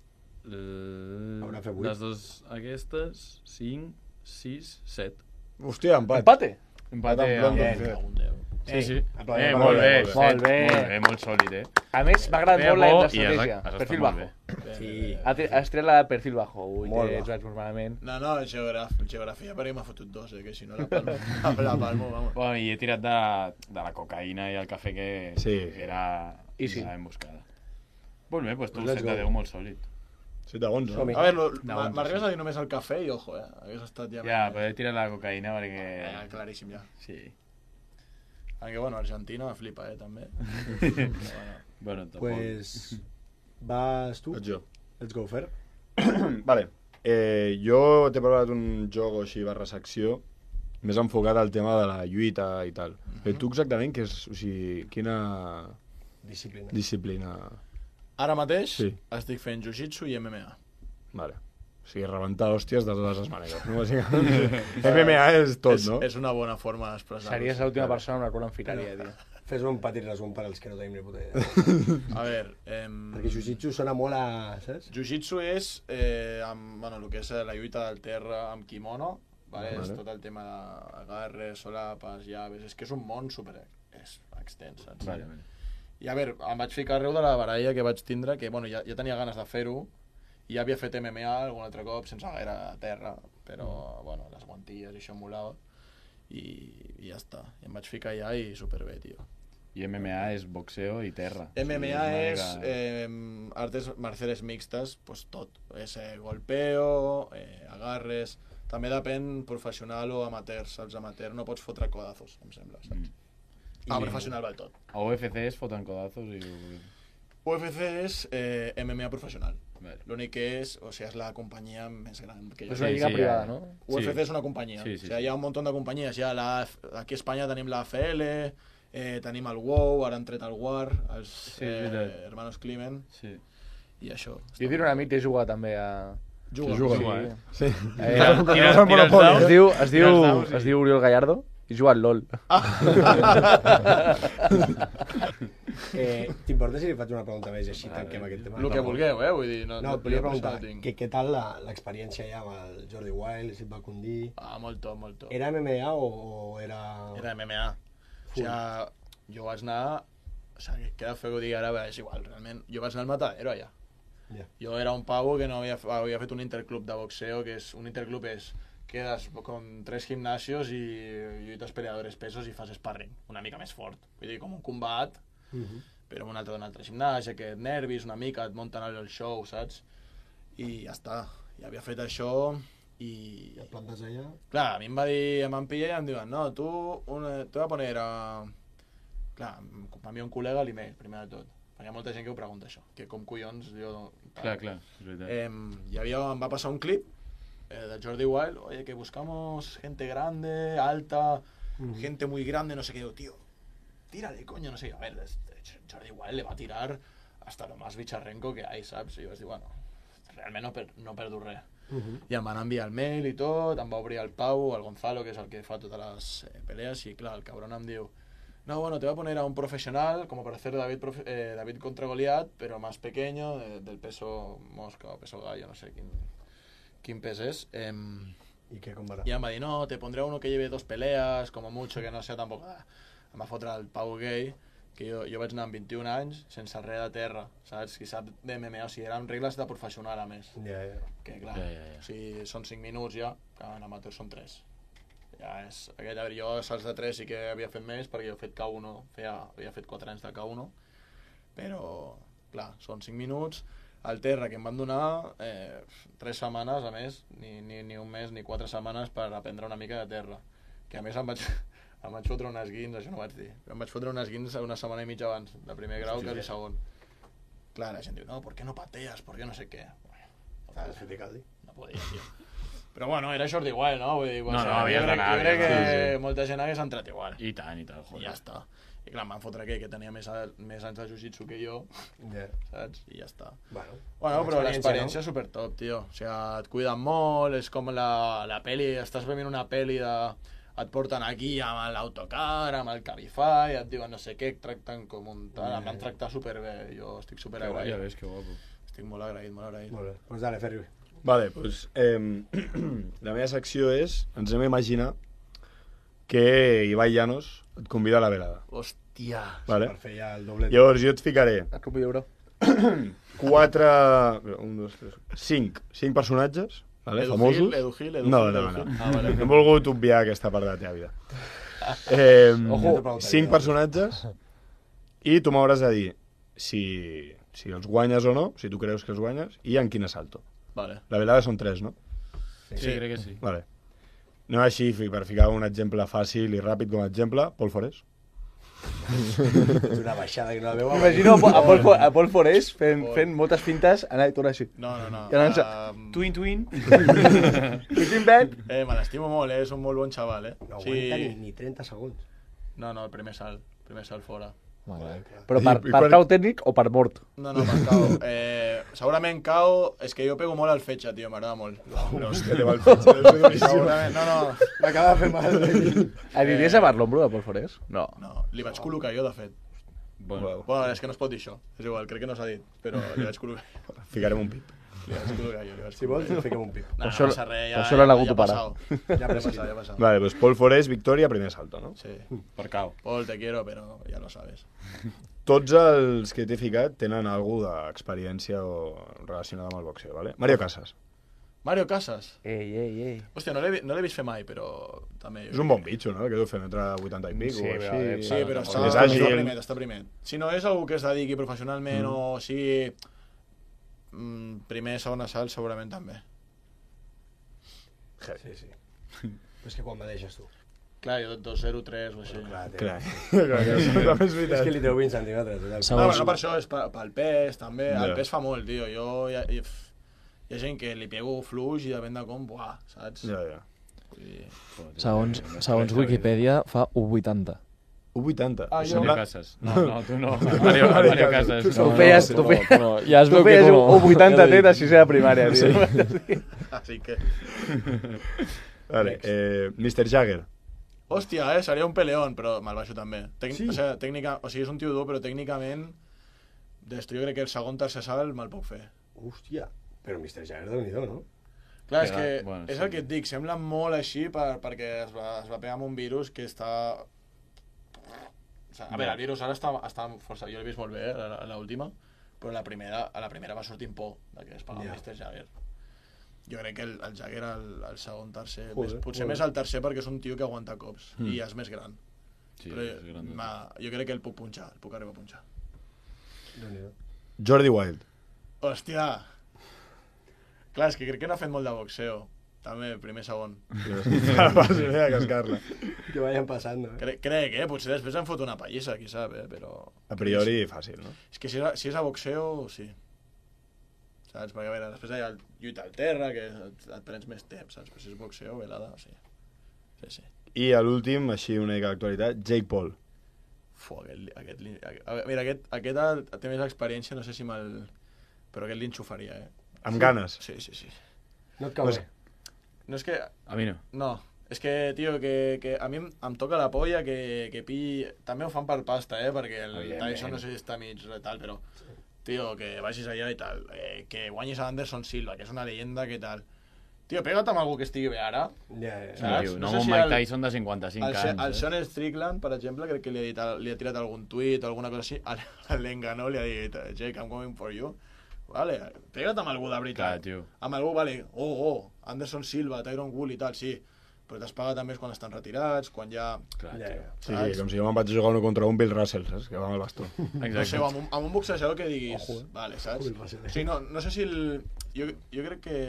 l- Haurà fet vuit. les dues aquestes, cinc, sis, set. Hòstia, empat. Empate. Empate Empate amb... amb- Bien, un deu. Sí, sí. aplaudiment Eh, per molt la bé, Molt set, molt bé. molt bé, molt sòlid, eh? A més, m'ha agradat Feia molt la bo i has, estratègia. has estat Perfil molt bajo. bé. Sí. Ha tre- Has tret la de perfil bajo. Ui, Molt te bajo. vaig molt malament. No, no, geograf geografia perquè m'ha fotut dos, eh, que si no la palmo, la palmo, vamos. Bueno, i he tirat de, de la cocaïna i el cafè que, Sí. que era I sí. era ben buscada. Molt bé, doncs tu Let's set de go. deu molt sòlid. set de onze. Som-hi. A veure, De lo- onze, m'arribes sí. a dir només el cafè i ojo, eh? Hagués estat ja... Ja, però he tirat la cocaïna perquè... Eh, claríssim, ja. Sí. Aunque, bueno, Argentina flipa, eh, també. Però, bueno. Bueno, tampoc. Pues... Vas tu? Vaig jo. Let's go, Fer. Vale. Eh, jo t'he preparat un joc o així barra secció més enfocat al tema de la lluita i tal. Però tu exactament, que és, o sigui, quina Disciplina. disciplina... Ara mateix Sí. estic fent jiu-jitsu i M M A. Vale. O sigui, rebentar hòsties de totes les maneres. No? Bàsicament, M M A és tot, és, no? és una bona forma d'expressar-ho. Series l'última persona amb la qual em ficaria, tio. Fes un petit resum per als que no tenim ni puta idea. A veure... Em... Perquè jiu-jitsu sona molt a... Saps? Jiu-jitsu és eh, amb, bueno, el que és la lluita del terra amb kimono, vale? Vale. És tot el tema d'agarres, solapes, llaves... És que és un món super és extens, saps? Vale, vale. I a veure, em vaig ficar arreu de la baralla que vaig tindre, que bueno, ja, ja tenia ganes de fer-ho, i ja havia fet M M A algun altre cop, sense gaire terra, però bueno, les guantilles i això em molava, i, i ja està. I em vaig ficar allà i superbé, tio. I M M A és boxeo i terra. M M A O sigui, és una mica- eh, artes marciales mixtes, pues tot. És eh, golpeo, eh, agarres... També depèn professional o amateur, saps? Amateur no pots fotre codazos, em sembla, saps? Mm. Ah, I- professional val tot. A U F C es foten codazos i... U F C és eh, M M A professional. Vale. L'únic que és, o sigui, és la companyia més gran que hi ha. És una Sí, lliga sí, privada, ja. no? U F C Sí. és una companyia. Sí, sí, o sigui, sí. hi ha un munt de companyies. Hi ha la, aquí a Espanya tenim la F L, eh, tenim el WOW, ara han tret el WAR, els Sí, és eh, veritat. hermanos Climent, Sí. i això. Jo tinc un amic que juga també a... Juga, Juga, sí. eh? Sí. Eh, Tira- tira- el tira els Monopoli, daus. es diu, es Tira diu, els daus i- es diu Oriol Gallardo i juga al LOL. Eh, T'importa si li faig una pregunta més i així tanquem aquest tema? El que vulgueu, eh? Vull dir, no, No, et volia jo preguntar, no tinc. que, què tal la- l'experiència ja amb el Jordi Wild, si et va condir? Ah, molt top, molt top. Era M M A o, o era... Era M M A. O sigui, jo vaig anar... O sigui, queda feo que ho digui ara, però és igual, realment. Jo vaig anar al Matadero allà. Ja. Jo era un pavo que no havia, havia fet un interclub de boxeo, que és un interclub és quedes con tres gimnasios i lluites peleadores pesos i fas sparring, una mica més fort. Vull dir, com un combat, Uh -huh. però amb un altre d'un altre gimnàs, que et nervis una mica, et munten el show, saps? I ja està. Ja havia fet això i... I et plantes allà? Clar, a mi em va dir, em van pillar i em diuen, no, tu una, te voy a poner a... Clar, em va enviar un col·lega l'email, primer de tot. Perquè hi ha molta gent que ho pregunta, això. Que com collons jo... Clar, clar, és veritat. Eh, hi havia, em va passar un clip eh, de Jordi Wild, oye, que buscamos gente grande, alta, Mhm. gente muy grande, no sé qué. Digo, tío, tírale, coño, no sé qué. A ver, es- Jordi Wild le va a tirar hasta lo más bicharrenco que hay, saps? I jo vaig dir, bueno, realment no, per, no perdo res. Uh -huh. I em van enviar el mail i tot, em va obrir el Pau, el Gonzalo, que és el que fa totes les eh, pelees, i clar, el cabron em diu, no, bueno, te voy a poner a un profesional, como para hacer David, profe- eh, David contra Goliat, pero más pequeño, de- del peso mosca o peso gallo, no sé quin, quin pes és. Em, I què, com va y em va dir, no, te pondré uno que lleve dos peleas, como mucho, que no sea tampoc... Ah, em va fotre el Pau gay, que jo, jo vaig anar amb vint-i-un anys, sense res de terra, saps? Qui sap d'M M A, o sigui, eren regles de professional, a més. Ja, ja. Que clar, Ja, ja, ja. o sigui, són cinc minuts ja, que en amateur són tres. Ja és... Aquest, a veure, jo salts de tres sí que havia fet més, perquè jo he fet K uno, feia, havia fet quatre anys de K uno, però, clar, són cinc minuts. Al terra, que em van donar eh, tres setmanes, a més, ni, ni, ni un mes ni quatre setmanes per aprendre una mica de terra. Que a més em vaig, em vaig fotre unes guins, això no ho vaig dir, però em vaig fotre unes guins una setmana i mitja abans, de primer grau, Hòstia. quasi segon. Clar, la gent diu, no, ¿por qué no pateas? ¿Por qué no sé què? Bueno, Saps què té caldi? no podia, tio. Però bueno, era Jordi Wild, no? Vull dir, No, o sigui, no, havies jo crec, d'anar, jo crec havies que d'anar. molta gent hagués entrat igual. I tant, i tant, I joder. ja està. I clar, em van fotre aquell que tenia més, a, més anys de jiu-jitsu que jo, Ja. saps? I ja està. Bueno, Bueno, però L'experiència, l'experiència no? és supertop, tio. O sigui, et cuiden molt, és com la, la peli, estàs veient una peli de... Et porten aquí amb l'autocar, amb el Cabify, et diuen no sé què, et tracten com un tal, em van tractar superbé, jo estic super Ja agraït. ves, que guapo. Estic molt agraït, molt agraït. molt bé. Doncs dale, Ferri. Vale, doncs eh, la meva secció és, ens hem d'imaginar que Ibai Llanos et convida a la velada. Hòstia. Vale? Per fer ja el doblet. Llavors jo et ficaré Et convido, bro. quatre... Un, dos, tres... Cinc. Cinc personatges, vale? Edu famosos. Gil, Edu Gil, Edu no, Gil, no, Edu no. Gil. Ah, vale. Hem volgut obviar aquesta part de la teva vida. Eh, Ojo. cinc personatges i tu m'hauràs de dir si si els guanyes o no, si tu creus que els guanyes, i en quin assalto. Vale. La velada són tres, no? Sí, sí, crec que sí. Vale. No així, per ficar un exemple fàcil i ràpid com a exemple, Pol Forés. És una baixada que no la veu. M'imagino a Pol, a Pol Forés fent, fent moltes fintes, anar i tornar així. No, no, no. I anant-se... Um, Twin, twin. Twin bet. eh, me l'estimo molt, eh? És un molt bon xaval, eh? No aguanta ni, ni trenta segons. No, no, el primer salt. El primer salt fora. Però per, I- i per quan- cau tècnic o per mort? No, no, per cau. Eh, segurament cau... És que jo pego molt al fetge, tio, m'agrada molt. No, hòstia, te va el fetge. és duríssim. Segurament, no, no. M'acaba de fer mal. Aniries a Barlombro de Pol Forés? No. No, li vaig col·locar jo, de fet. Bueno, Bueno, és que no es pot dir això. És igual, crec que no s'ha dit, però li vaig col·locar. Ficarem un pip. Li vaig col·locar jo, li vaig Si vols, col·locar. fiquem un pip. No, no això- passa res, ja, per això l'han ja, hagut ja ha d'operar. passat. Ja ha passat, ja ha passat. Vale, doncs Pol Forés, victòria, primer salto, no? Sí. per cau. Paul, te quiero, però ja lo sabes. Tots els que t'he ficat tenen alguna d'experiència o relacionada amb el boxeo, vale? Mario Casas. Mario Casas. Ei, ei, ei. Hòstia, no l'he vi- no l'he vist fer mai, però també... És un bon bitxo, no? Que deu fer entre vuitanta i pico Sí, o però, així. eh, Sí, però està, És està àgil. primet, està primet. Si no és algú que es dediqui professionalment mm. o sigui... Mm, primer, segon assalt, segurament també. Sí, sí. Però és que quan me deixes tu? Clar, jo dos zero tres o així. Clar, té- Clar, clar, que això també és És veritat. que li treu vint centímetres. total. No, Segons- però no per això, és pe- pel pes, també. Ja. El pes fa molt, tio. Jo, hi ha, hi, hi ha gent que li pego fluix i depèn de com, buah, saps? Ja, ja. Vull dir... Segons, segons Wikipedia, fa un vuitanta. un vuitanta. Ah, jo- Mario Casas. No, no, tu no. Mario, Mario Casas. Tu No, feies, no, tu no. feies, No, no, ja es tu veu que feies tu no. un vuitanta T de sisè de primària, tio. Així que... Vale, eh, mister Jagger. Hòstia, eh? Seria un peleón, però me'l baixo també. Tec sí. o, sigui, tècnica, o sigui, és un tio dur, però tècnicament... Des, jo crec que el segon, tercer salt me'l puc fer. Hòstia, però mister Jagger, déu-n'hi-do, no? Clar, és Però, que bueno, és sí. el que et dic, sembla molt així per, perquè es va, es va pegar amb un virus que està... O sigui, a veure, el virus ara està, està força... Jo l'he vist molt bé, eh, a l'última, però la primera, a la primera va sortir amb por de que es pagava Ja. mister Jagger. Jo crec que el, el Jagger, el, el segon, tercer... Joder, més, potser joder. més el tercer perquè és un tio que aguanta cops Mm. i és més gran. Sí, però és gran. ma, jo crec que el puc punxar, el puc arribar a punxar. Déu-n'hi-do. Jordi Wild. Hòstia! Clar, és que crec que no ha fet molt de boxeo. També, primer, segon. Fàcil, eh, a cascar-la. Que vayan pasando, eh? Crec, crec, eh? Potser després em fot una pallissa, qui sap, eh? Però... A priori, fàcil, no? És que si és, a- si és a boxeo, sí. Saps? Perquè, a veure, després hi ha el lluita al terra, que et, et prens més temps, saps? Però si és boxeo, velada, sí. Sí, sí. I a l'últim, així una mica d'actualitat, Jake Paul. Fu, aquest, li- aquest, li- aquest, a veure, mira, aquest, aquest ha- té més experiència, no sé si me'l... Però aquest l'enxufaria, eh? Amb ganes. Sí, sí, sí. No et cau Pues- bé. No és que... A mi no. No, és que, tio, que, que a mi em, em toca la polla que, que pilli... També ho fan per pasta, eh? Perquè el Evidentment. Tyson no sé si està mig tal, però... Tio, que vagis allà i tal. Eh, que guanyis a Anderson Silva, que és una leyenda, que tal. Tio, pega't amb algú que estigui bé ara. Ja, ja, Sí, ja. Saps? tio, No no, sé amb si Mike el- Tyson de cinquanta-cinc El, Se- anys. el eh? Sean Strickland, per exemple, crec que li ha, dit, li ha tirat algun tuit o alguna cosa així. Al, al Lengano li ha dit, Jake, I'm coming for you. Vale, pega't amb algú de Clar, veritat. tio. Amb algú, vale, oh, oh, Anderson Silva, Tyron Wool i tal, sí. Però t'has pagat també quan estan retirats, quan ja... Clar, Ja, tio. ja. Sí, sí, com si jo me'n vaig jugar uno contra un Bill Russell, saps? Que va amb el bastó. No sé, Exacte. amb un, amb un boxejador que diguis... Ojo, eh. Vale, saps? Ui, va ser bé. Sí, no, no sé si el... Jo, jo crec que...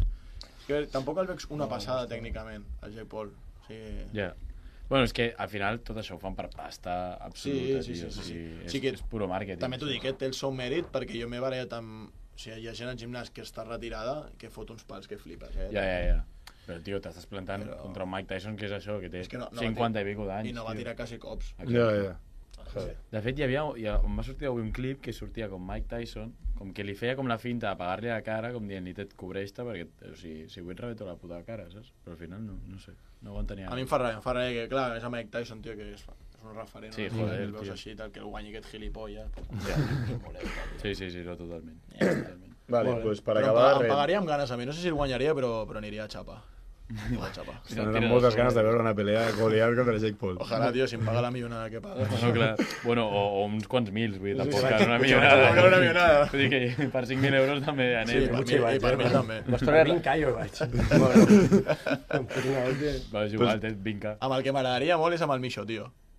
que tampoc el veig una passada tècnicament, el Jake Paul. O sigui... Ja. Bueno, és que al final tot això ho fan per pasta absoluta, Sí, sí, tio. sí, sí, O sigui, sí. És, Sí que és puro màrqueting. També t'ho dic, que té el seu mèrit perquè jo m'he barallat amb... O sigui, hi ha gent al gimnàs que està retirada que fot uns pals que flipes, eh? Ja, ja, ja. Però, tio, t'estàs plantant Però- contra un Mike Tyson, que és això, que té És que no- no va cinquanta i tirar- pico d'anys. I no va tio. tirar quasi cops. Ja, ja. De fet, hi havia, hi ha, em va sortir avui un clip que sortia com Mike Tyson, com que li feia com la finta de pagar-li a la cara, com dient-li, et cobreix-te, perquè o sigui, si vull rebeto la puta cara, saps? Però al final no, no sé, no aguanta ni A mi em fa rar, em fa rar que, clar, és a Mike Tyson, tio, que és, és un referent. Sí, no? joder, El veus tio. així, tal, que el guanyi aquest gilipolles. Ja. Em molesta, tio. Sí, sí, sí, no, totalment. Ja, totalment. Vale, Molt bé. doncs per Però em, acabar... pa- em res. pagaria amb ganes a mi, no sé si el guanyaria, però, però aniria a xapa. Aniria a xapa. Sí, Tenen tira moltes de ganes de sobre. veure una pelea de Goliath contra Jake Paul. Ojalà, tio, si em paga la millonada que paga. No, clar. Bueno, o, o uns quants mils, vull dir, tampoc sí. cal una Tampoc millonada. cal una millonada. Vull dir que per cinc mil euros també Sí, anem. per mi, i per mi també. Per mi callo, vaig. Em foto una hòstia. Va, és igual, té vinca. Amb el que m'agradaria molt és amb el Misho, tio.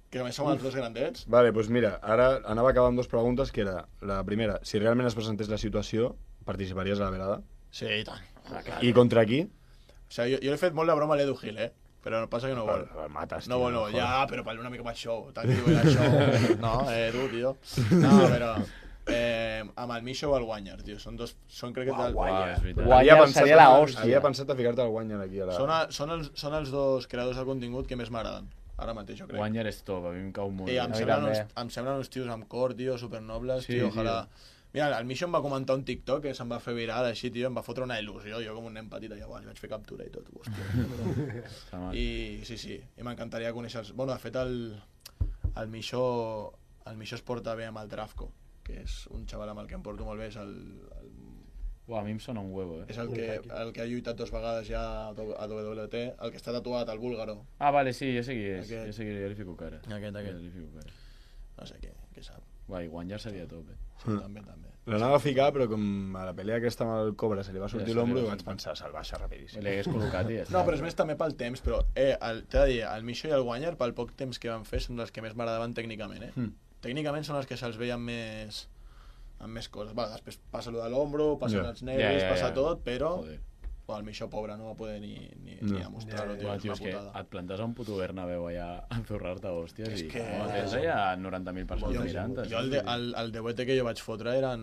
Que a més som els dos grandets. Vale, doncs mira, ara anava a acabar amb dues preguntes, que era, la primera, si realment es presentés la situació, participaries a la velada? Sí, i tant. Ah, clar. I contra qui? O sigui, jo, jo he fet molt la broma a l'Edu Gil, eh? Però passa que no vol. El mates, No tio, vol, no vol. joder. Ja, però parla una mica més show. T'actiu el show. No, Edu, tio. No, però... Eh, amb el Misho o el Guanyar, tio. Són dos... Són, crec que... Uau, del- Guanyar. Ah, és veritat. Guanyar Havia pensat seria la a- hòstia. Havia pensat a ficar-te el Guanyar aquí a la... Són, a, són, els, són els dos creadors de contingut que més m'agraden. Ara mateix, jo crec. Guanyar és top, a mi em cau molt. I bé. em mi semblen, també. uns, em semblen uns tios amb cor, tio, supernobles, Sí, tio, tio. ojalà... Mira, el Misho em va comentar un TikTok que se'm va fer viral així, tio, em va fotre una il·lusió, jo com un nen petit allà, li vaig fer captura i tot, hòstia. Està mal. I sí, sí, i m'encantaria conèixer els... Bueno, de fet, el, el Misho el Misho es porta bé amb el Drafco, que és un xaval amb el que em porto molt bé, és el, el Uau, a mi em sona un huevo, eh? és el que, el que ha lluitat dos vegades ja a W W T, el que està tatuat, el búlgaro. Ah, vale, sí, ja sé qui és. Aquest. Ja sé qui és, ja li fico cara. Aquest, aquest. Ja li fico cara. No sé què, què sap. Guai, Guanyar seria top, eh? Sí, també, també. L'anava a ficar, però com a la pelea aquesta amb el Cobra se li va sortir Ja, l'ombro se li i va vaig sortir. pensar, se'l baixa rapidíssim. Li hagués col·locat i ja està. No, però és més també pel temps, però eh, el, t'he de dir, el Misho i el Guanyar, pel poc temps que van fer, són els que més m'agradaven tècnicament, eh? Mm. Tècnicament són els que se'ls veien més amb més coses. Va, després passa allò de l'ombro, passen Ja. els nervis, Ja, ja, ja. passa tot, però Joder. bueno, el Misho pobre no va poder ni, ni, No. ni demostrar-ho, Ja, tio, Uau, és tio, una és que putada. et plantes a un puto Bernabéu allà a enzurrar-te a hòsties És i que- no, tens allà noranta mil persones Jo, mirant. jo el, de, el, el D V T que jo vaig fotre eren...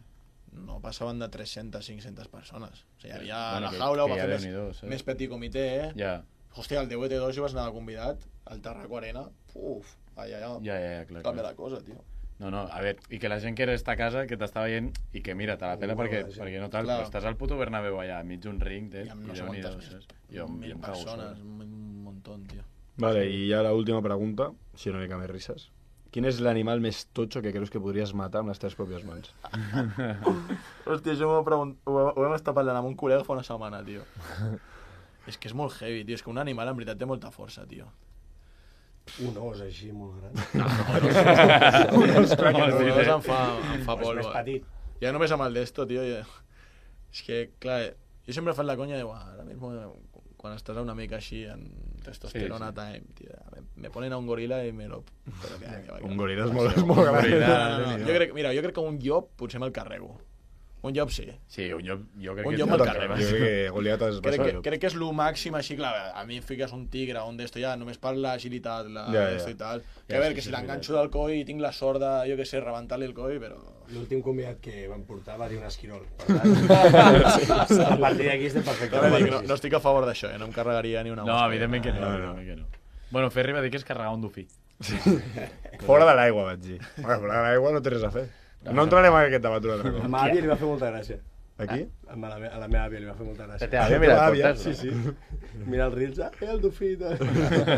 no passaven de tres-centes cinc-centes persones. O sigui, hi havia Bueno, la que- jaula, ho que va ja fer més, Déu-n'hi-do, saps? més petit comitè, eh? Ja, Hòstia, el D V T dos jo vaig anar convidat, al Tarraco Arena, uf, allà ja, ja, ja, ja clar, canvia clar. la cosa, tio. No, no, a veure, i que la gent que està a casa, que t'està veient, i que mira, te la pela Molt perquè, bona gent. perquè no tal, Clar. estàs al puto Bernabéu allà, enmig d'un ring, eh? I amb no i sé Déu-n'hi-do, quantes saps? més, Jo, jo mil em cago persones, sobre. un muntó, tio. Vale, i ja l'última pregunta, si una mica més risses. Quin és l'animal més totxo que creus que podries matar amb les teves pròpies mans? Hòstia, això m'ho pregunt... ho, ho vam estar parlant amb un col·lega fa una setmana, tio. És que és molt heavy, tio, és que un animal en veritat té molta força, tio. Un os així molt gran. Un os, clar que no, sí, un os sí. em fa, em fa O és polvo. més petit. Ja només amb el d'esto, tio, ja... és que, clar, jo sempre he fet la conya de, "Buah, ara mismo, quan estàs una mica així en testosterona Sí, sí. time, tio, me, me ponen a un gorila i me lo... Però que, que va, que Un va. goril·la és molt, és molt gran. Goril·la, No, no, no, jo crec, mira, jo crec que un llop potser me'l carrego. Un llop sí. Sí, un llop, jo crec Un que... llop és al molt carrer, top. Jo crec que Goliat es Crec passa que, crec que és el màxim així, clar, a mi em fiques un tigre o un d'esto ja, només per l'agilitat, la, Ja, ja. esto i tal. Que Ja, a veure, sí, que sí, si és l'enganxo del coll i tinc la sort de, jo què sé, rebentar-li el coll, però... L'últim convidat que vam portar va dir un esquirol. Per tant, a partir d'aquí estem Ja perfectament. dic, no, no estic a favor d'això, eh? No em carregaria ni una No, mosca. evidentment que no, No, no. evidentment que no. Bueno, Ferri va dir que es carregava un dofí. Fora de l'aigua, vaig dir. Bueno, fora de l'aigua no té res a fer. No entrarem en aquest debat un altre A cop. ma àvia li va fer molta gràcia. Aquí? A la, me- a la meva àvia li va fer molta gràcia. La teva àvia mira Àvia, portes, Sí, sí. Mira el Reels, ah, el dofí i tal.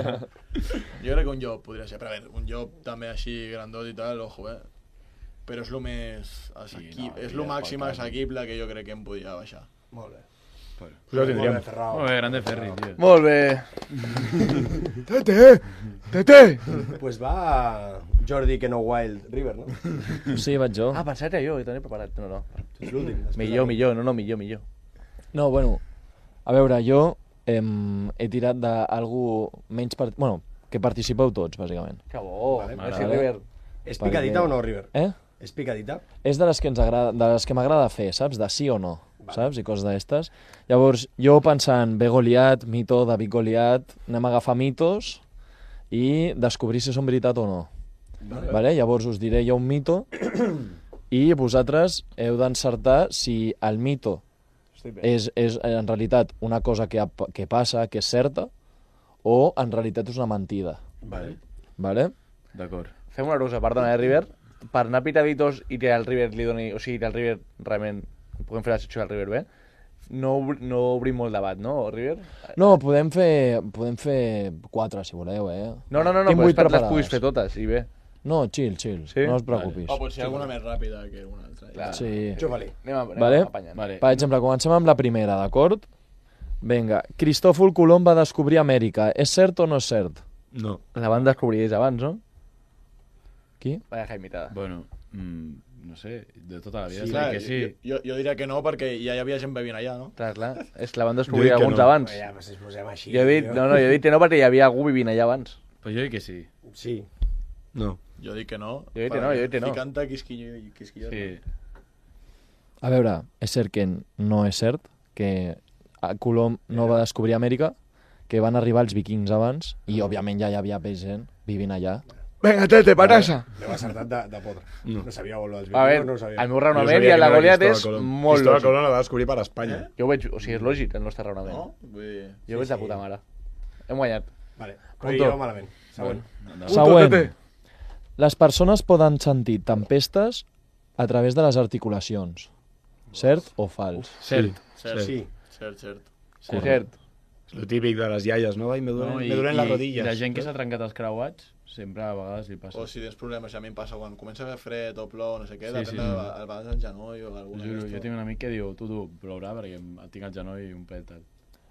Jo crec que un llop podria ser, però a veure, un llop també així grandot i tal, ojo, eh? Però és el més assequi... no, és ja el màxim pel cap. assequible que jo crec que em podia baixar. Molt bé. Pues ja ho Molt tindríem. bé, Ferrao. Molt bé, grande Ferri, tio. Molt bé. Tete! Tete! Pues va Jordi que no Wild River, no? Sí, vaig jo. Ah, pensava que jo, jo tenia preparat. No, no. Tu ets l'últim. després Millor, de mi. millor, no, no, millor, millor. No, bueno, a veure, jo em, he tirat d'algú menys... Part... Bueno, que participeu tots, bàsicament. Que bo. Vale, Merci, vale. River. És picadita o no, River? Eh? És picadita? És de les que ens agrada, de les que m'agrada fer, saps? De sí o no, saps? I coses d'aquestes. Llavors, jo pensant, ve Goliat, mito, David Goliat, anem a agafar mitos i descobrir si són veritat o no. Vale. Vale? Llavors us diré jo un mito i vosaltres heu d'encertar si el mito és, és en realitat una cosa que, ha- que passa, que és certa, o en realitat és una mentida. Vale. Vale? D'acord. Fem una cosa, perdona, eh, River? Per anar pitaditos i que el River li doni... O sigui, que el River realment... Puguem fer la secció del River bé. No, obri, no obrim molt debat, no, River? No, podem fer, podem fer quatre, si voleu, eh? No, no, no, no Tinc però vuit és perquè les preparades. puguis fer totes, i bé. No, chill, chill, Sí? no us preocupis. O potser alguna més ràpida que una altra. Clar. Sí. Juga-li. Anem, a, anem Vale. apanyant. Vale. Per exemple, comencem amb la primera, d'acord? Vinga, Cristòfol Colom va descobrir Amèrica. És cert o no és cert? No. La van descobrir ells abans, no? Qui? Vaya jaimitada. Bueno, mm, no sé, de tota la vida Sí, sí, clar, que sí. jo, jo diria que no perquè ja hi havia gent bevint allà, no? Clar, clar. És que la van Jo descobrir dic que alguns no. abans. Ja, però si ens posem així... Jo he dit, tio. no, no, jo he dit que no perquè hi havia algú vivint allà abans. Pues jo dic que sí. Sí. No. Jo dic que no. Jo dic que no, jo dic que no. Ficant-te quisquillo i quisquillo. Sí. A veure, és cert que no és cert, que Colom no va descobrir Amèrica, que van arribar els vikings abans, i òbviament ja hi havia més gent vivint allà. Venga, tete, patasa! L'heu acertat de, de podre. No. No sabíeu lo dels A vikingos, veure, no ho sabíeu. el meu Jo raonament sabia i que la no era Goliat és Cristóbal Colón. molt Cristóbal lògic. Colón la va descobrir per Espanya. Jo ho veig, o sigui, és lògic el nostre raonament. No? Vull dir... Jo ho veig de puta mare. Hem guanyat. Vale, però Punto. jo malament. Següent. Següent. Les persones poden sentir tempestes a través de les articulacions. Cert o fals? Cert. Cert, Sí. cert, cert. Sí, cert. És lo típic de les iaies, no? Ai, me duelen, No, i, me duelen i, les I rodilles. la gent que s'ha trencat els creuats, sempre a vegades li passa. O si tens problemes, a mi em passa quan comença a fer fred o plou, no sé què, Sí, depèn sí, de sí. a vegades el genoll o Ho alguna juro, cosa. jo tinc un amic que diu, tu, tu, plourà perquè em- tinc el genoll un pet tal.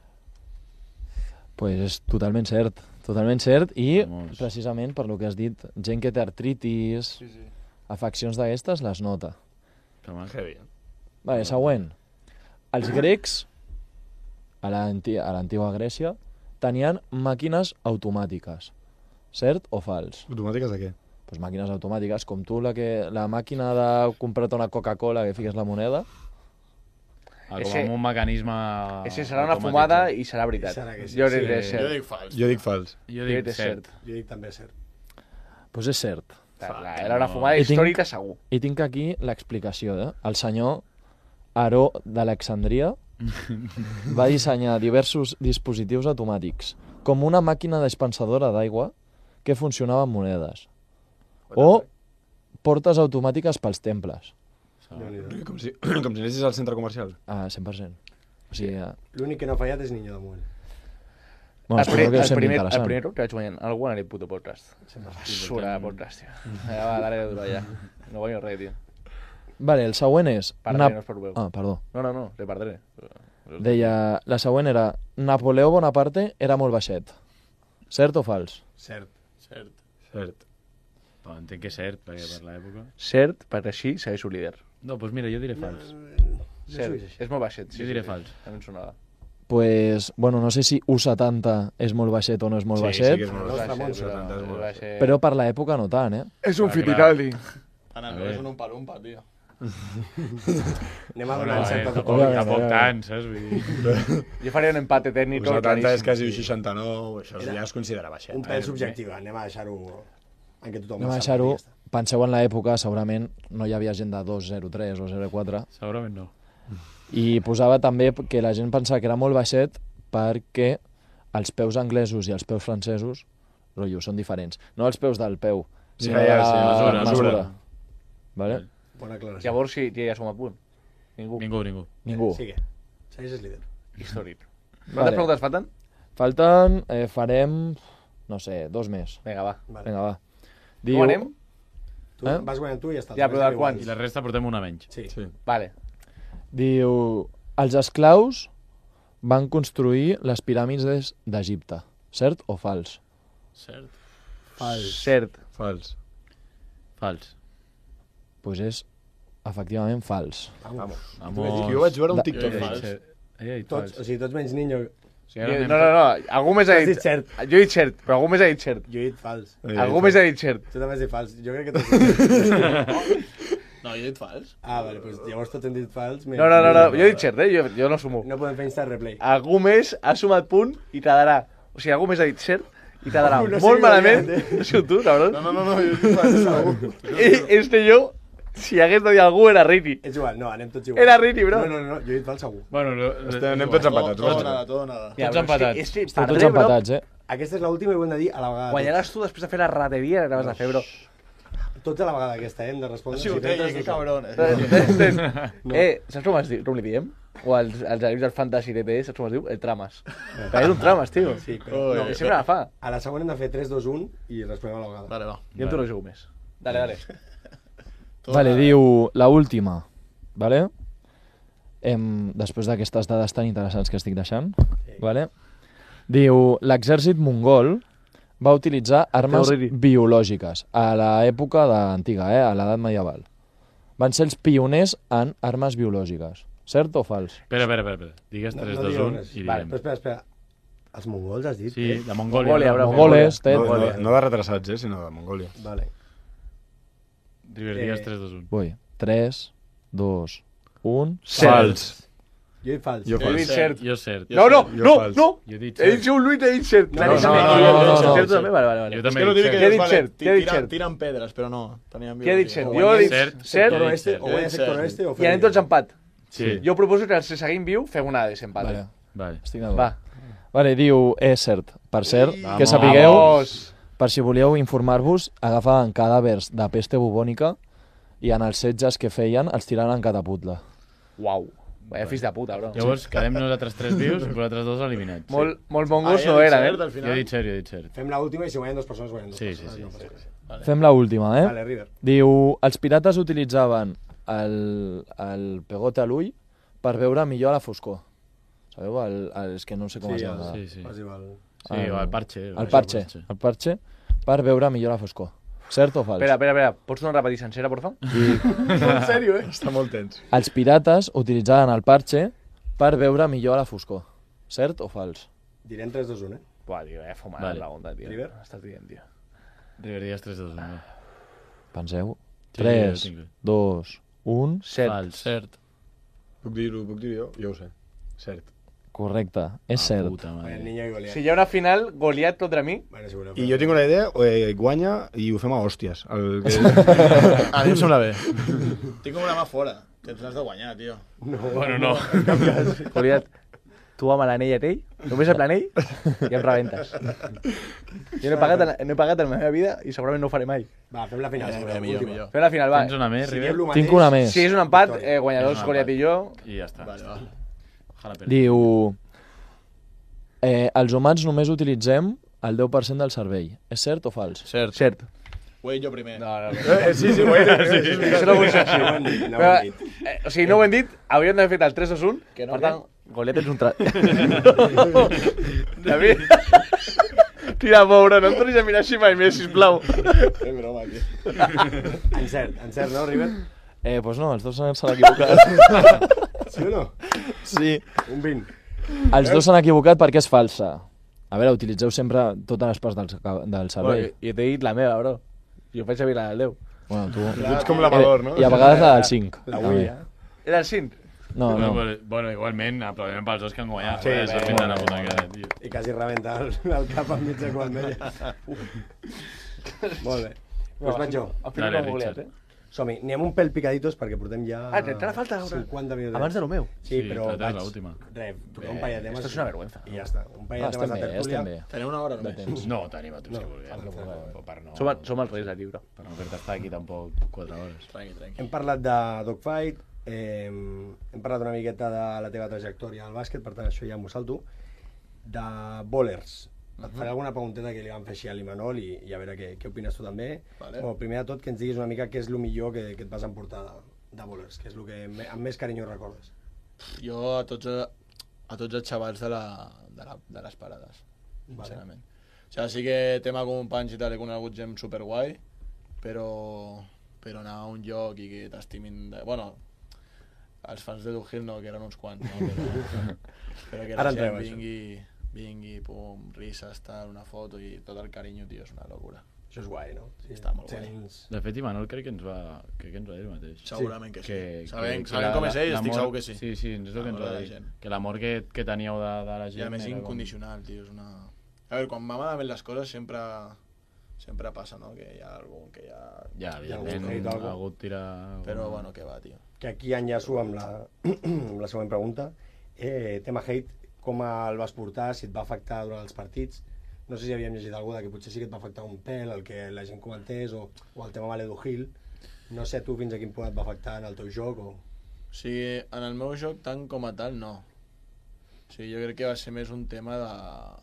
Pues és totalment cert, totalment cert, i Vamos. precisament per lo que has dit, gent que té artritis, Sí, sí. afeccions d'aquestes, les nota. Que mal. Heavy. Vale, següent. Els grecs, a l'anti- a l'antiga Grècia, tenien màquines automàtiques. Cert o fals? Automàtiques de què? Pues màquines automàtiques, com tu, la, que, la màquina de comprar-te una Coca-Cola que fiques la moneda. Ah, com Ese- amb un mecanisme Ese serà una automàtic. fumada i serà veritat. Serà que sí. Jo crec que és Sí. Jo cert. dic fals. Jo dic fals. Jo Jo dic crec que és cert. cert. Jo dic també cert. Pues és cert. Clar, Era una fumada I tinc- històrica segur. I tinc aquí l'explicació. Eh? El senyor Aró d'Alexandria va dissenyar diversos dispositius automàtics, com una màquina dispensadora d'aigua que funcionava amb monedes, o portes automàtiques pels temples. Déu-n'hi-do. Com si, com si anessis al centre comercial. Ah, cent per cent. O sigui, eh, L'únic que no ha fallat és Niño de Muel. bueno, el, espero primer, que el, us sembli primer, el interessant. primer que vaig guanyar algú en el puto podcast. Sura podcast, tio. Ja va, dale duro ja. No guanyo res, tio. Vale, el següent és... Perdré, Nap- no us preocupeu. Ah, perdó. No, no, no, le perdré. Deia, la següent era Napoleó Bonaparte era molt baixet. Cert o fals? Cert. Cert. Cert. Però entenc que és cert, perquè per l'època... Cert, perquè així segueixo líder. No, doncs mira, jo diré fals. Cert, és molt baixet. Sí, Jo diré sí, fals. A mi em sonava. Pues, bueno, no sé si u setanta és molt baixet o no és molt Sí, baixet, sí que és molt Nostre baixet. Montse. setanta és molt baixet. però per l'època no tant, eh? És un Ah, clar. fitiraldi. Ana, A no veure. és un umpa-lumpa, tio. Anem a Bueno, donar eh, certa tampoc, Òbviament, tampoc òbviament. tant, saps? Vull dir... Jo faria un empate tècnic. setanta és claríssim. quasi un seixanta-nou, això Era ja es considera baixet. Un pèl subjectiu, anem a deixar-ho en què tothom Anem a ho deixar-ho... sàpiga i ja està. Penseu en l'època, segurament no hi havia gent de dos zero tres o zero quatre, Segurament no. i posava també que la gent pensava que era molt baixet perquè els peus anglesos i els peus francesos, rotllo, són diferents. No els peus del peu, sinó Ja, de ja, la sí, mesura, mesura. mesura. Vale? Bona aclaració. Llavors sí, ja som a punt. Ningú. Ningú, ningú. Ningú. Sigue. Segueixes líder. Històric. Quantes Vale. preguntes falten? Falten, eh, farem, no sé, dos més. Vinga, va. Vale. Vinga, va. Com anem? Tu Eh? vas guanyant tu i ja està. Ja, però de quants? I la resta portem una menys. Sí. Sí. Vale. Diu, els esclaus van construir les piràmides d'Egipte. Cert o fals? Cert. Fals. Cert. Fals. Fals. Pues és, efectivament, fals. Vamos. Vamos. Jo vaig veure un Da- TikTok. Jo dic d'ells. fals. Cert. Ell ha dit Tots, fals. o sigui, tots menys Niño. Sí, Jo, ara anem- no, no, no. Algú més ha Has dit... dit cert. Jo he dit cert, però algú més ha dit cert. Jo he dit fals. Eh, Algú més ha dit cert. Tu també has dit fals. Jo crec que t'has dit cert. No, jo he dit fals. Ah, vale, doncs llavors tots hem dit fals. menys No, no, no, no. Niño. Jo he dit cert, eh? Jo, jo no sumo. No podem fer Insta replay. Algú més ha sumat punt i t'ha darà. O sigui, algú més ha dit cert i t'ha darà No sé molt qui ho malament. ha dit, eh? No sé tu, cabrón. No, no, no, no, jo he dit fals, segur. I este jo, si hagués de dir algú, era Riti. És igual, no, anem tots igual. Era Riti, bro. No, no, no, jo he dit fals segur. Bueno, lo, lo, Estem- anem tots empatats. Todo, vaig. nada, todo, nada. Ja, Tots però és que- empatats. És que, Esteu tots perdré, bro. empatats, eh? Aquesta és l'última i ho hem de dir a la vegada. Guanyaràs tu després de fer la rateria que acabes de fer, bro. Tots a la vegada aquesta, eh? Hem de respondre. Sí, Si ho té, tens que dos- cabrón. Eh, saps com, es diu, com li diem? O els, els amics del Fantasy T P, saps com es diu? El trames. Perquè és un trames, tio. Sí, però... Ui. No, I sempre la fa. a la següent hem de fer tres, dos, un i responem a la vegada. Vale, va. Jo em torno a jugar més. Dale, dale. Todo Vale, nada. diu la última, vale? Em, després d'aquestes dades tan interessants que estic deixant, vale? Diu, l'exèrcit mongol va utilitzar armes Horrible. biològiques a l'època de- antiga, eh? A l'edat medieval. Van ser els pioners en armes biològiques. Cert o fals? Espera, espera, espera. espera. Digues No, tres, no dos, digueu un res. i Vale, diguem. però espera, espera. Els mongols has dit? Sí, eh? de Mongòlia. Mongòlia, no? bro. Mongoles, té. No, no, no de retrasats, eh, sinó de Mongòlia. Vale. River Díaz, Eh, tres dos un. Vull. tres, dos, un... Fals. Jo he dit fals. Jo He dit fals. cert. Jo cert. No, no, Jo no, fals. no! Jo he dit He dit cert. un Luis, he dit cert. No, Vale, no, sí, no, sí, no, jo- no, jo- no, cert no. també? Vale, vale, vale. Jo És també que el he dit típic cert. Què he és, dit vale, cert? Què he dit tira- cert? Tiren pedres, però no. Teníem Què he dit cert? O Jo he guanyem dit cert. cert. Sector He dit oeste, cert. o guanya He dit sector cert. oeste o I anem tots a empat. Sí. Jo proposo que els que seguim viu fem una de desempat. Vale, Vale. estic d'acord. Va. Vale, diu, és cert. Per cert, Vamos. que sapigueu, Vamos. per si volíeu informar-vos, agafaven cadàvers de peste bubònica i en els setges que feien els tiraven en cataputla. Uau. Vaya fills de puta, bro. Llavors quedem nosaltres tres vius i vosaltres dos eliminats. Molt, molt Ah, mongos ja no he dit eren, cert, eh? al Jo he final. dit cert, jo he dit cert. Fem l'última i si guanyen dues persones, guanyen dues Sí, persones. sí, sí, No sí, passa sí. res. Fem la última, eh? Vale, River. Diu, els pirates utilitzaven el, el pegote a l'ull per veure millor a la foscor. Sabeu? El, el, és que no sé com Sí, es el- llama. Sí, sí. Quasi val. Sí, o el parche. El parche, el parche, per veure millor la foscor. Cert o fals? Espera, espera, espera. Pots tornar a repetir sencera, por favor? En sèrio, eh? Està molt tens. Els pirates utilitzaven el parche per veure millor a la foscor. Cert o fals? Direm tres dos un, eh? Buah, tio, eh, fumar Vale. la onda, tio. River? Estàs dient, tio. River Díaz, tres dos uno. Penseu. Sí, tres, jo tinc. dos, un... Cert. Fals. Cert. Puc dir-ho, puc dir jo? Jo ho sé. Cert. Correcte, és Ah, cert. puta Vale, madre. niño i Goliat. Si hi ha una final, Goliat contra mi, Bueno, si voleu I fer- jo tinc una idea, eh, guanya i ho fem a hòsties. El que... A mi em sembla bé. Tinc una mà fora. Tens l'has de guanyar, tio. Bueno, no. Goliat, tu amb l'anell a ell, només el l'anell i em rebentes. Jo no he pagat, en- no he pagat en la meva vida i segurament no ho faré mai. Va, fem la final. si Eh, voleu, millor, última. millor. Fem la final, va. Tens una més, Si River? dieu lo Tinc mateix, una més. Si és un empat, Victòria. eh, guanyadors És un Goliat empat. i jo. I ja està. Vale, va. Ojalà perdi. Diu, eh, els humans només utilitzem el deu per cent del cervell. És cert o fals? Cert. Cert. Ho he dit jo primer. No, no, no. Eh, sí, sí, ho he dit. Sí, sí, Això no funciona No ho hem així. dit, no ho hem dit. Eh, o sigui, no ho hem dit, hauríem d'haver fet el tres dos un, Que no, per que? tant, Goliat és un tra... David, tira, pobre, no em tornis a mirar així mai més, sisplau. És broma, tio. Encert, encert, no, River? Eh, doncs no, els dos s'han equivocat. Sí o no? Sí. Un vint. Els dos s'han equivocat perquè és falsa. A veure, utilitzeu sempre totes les parts del, del Bueno, cervell. I t'he dit la meva, bro. Jo faig servir la del deu. Bueno, tu... Tu ets com l'amador, no? I a vegades la del cinc. La també. Wii, eh? Era el cinc? No, Bueno, no. bueno, bueno, igualment, aplaudiment pels dos que han guanyat. Sí, Joder, sí, s'ha fet molt una bé, puta molt cara, tio. I quasi rebenta el, el cap enmig de quan deia. Molt bé. Doncs vaig jo. Al final Dale, com Goliat, Richard. eh? Som-hi. Anem un pèl picaditos perquè portem ja... Ah, encara falta una. cinquanta minuts. Abans de lo meu. Sí, Sí, però la teva és vaig... l'última. Res, toquem un parell de temes. Esto es una vergüenza. I ja està. Un parell Ah, de estem temes de bé, tertúlia. estem bé. Tenim una hora De només. temps. No, tenim a tots No, que vulguem. falta molt, Però per no, Som, som els reis aquí, bro. per no fer-te estar aquí tampoc quatre hores. Tranqui, tranqui. Hem parlat de Dogfight, eh, hem parlat una miqueta de la teva trajectòria al bàsquet, per tant això ja m'ho salto. De bowlers. Et faré alguna pregunteta que li vam fer així a l'Imanol i, i a veure què, què opines tu també. Vale. Bueno, primer de tot, que ens diguis una mica què és el millor que, que et vas emportar de, de bowlers, què és el que me, amb més carinyo recordes. Jo a tots, a tots els xavals de, la, de, la, de les parades, sincerament. O sigui, sí que tema companys i tal, he conegut gent superguai, però, però anar a un lloc i que t'estimin... De... Bueno, els fans de Doug Hill no, que eren uns quants, no? Però, però que Ara la entrem, gent això. vingui, vingui, pum, risses, tal, una foto i tot el carinyo, tio, és una locura. Això és guai, no? Sí, Està molt guai. Sents... De fet, Imanol crec que ens va, crec que ens va dir el mateix. Segurament que sí. Que, sabent que sabent la- com és ell, la- estic l'amor- segur que sí. Sí, sí, és el que ens L'amor va de la dir. gent. Que l'amor que, que teníeu de, de la gent... I a més era com- incondicional, tio, és una... A veure, quan m'amaden bé les coses sempre, sempre passa, no? Que hi ha algú que hi ha... Ja, Ja algú evidentment, ha dit ha algo. hagut tirar... Però bueno, que va, tio. Que aquí enllaço amb la, amb la següent pregunta. Eh, tema hate, com el vas portar, si et va afectar durant els partits? No sé si havíem llegit alguna que potser sí que et va afectar un pèl, el que la gent comentés, o, o el tema Valedo Hill. No sé tu fins a quin punt et va afectar en el teu joc, o... O sigui, en el meu joc tant com a tal, no. O sigui, jo crec que va ser més un tema de...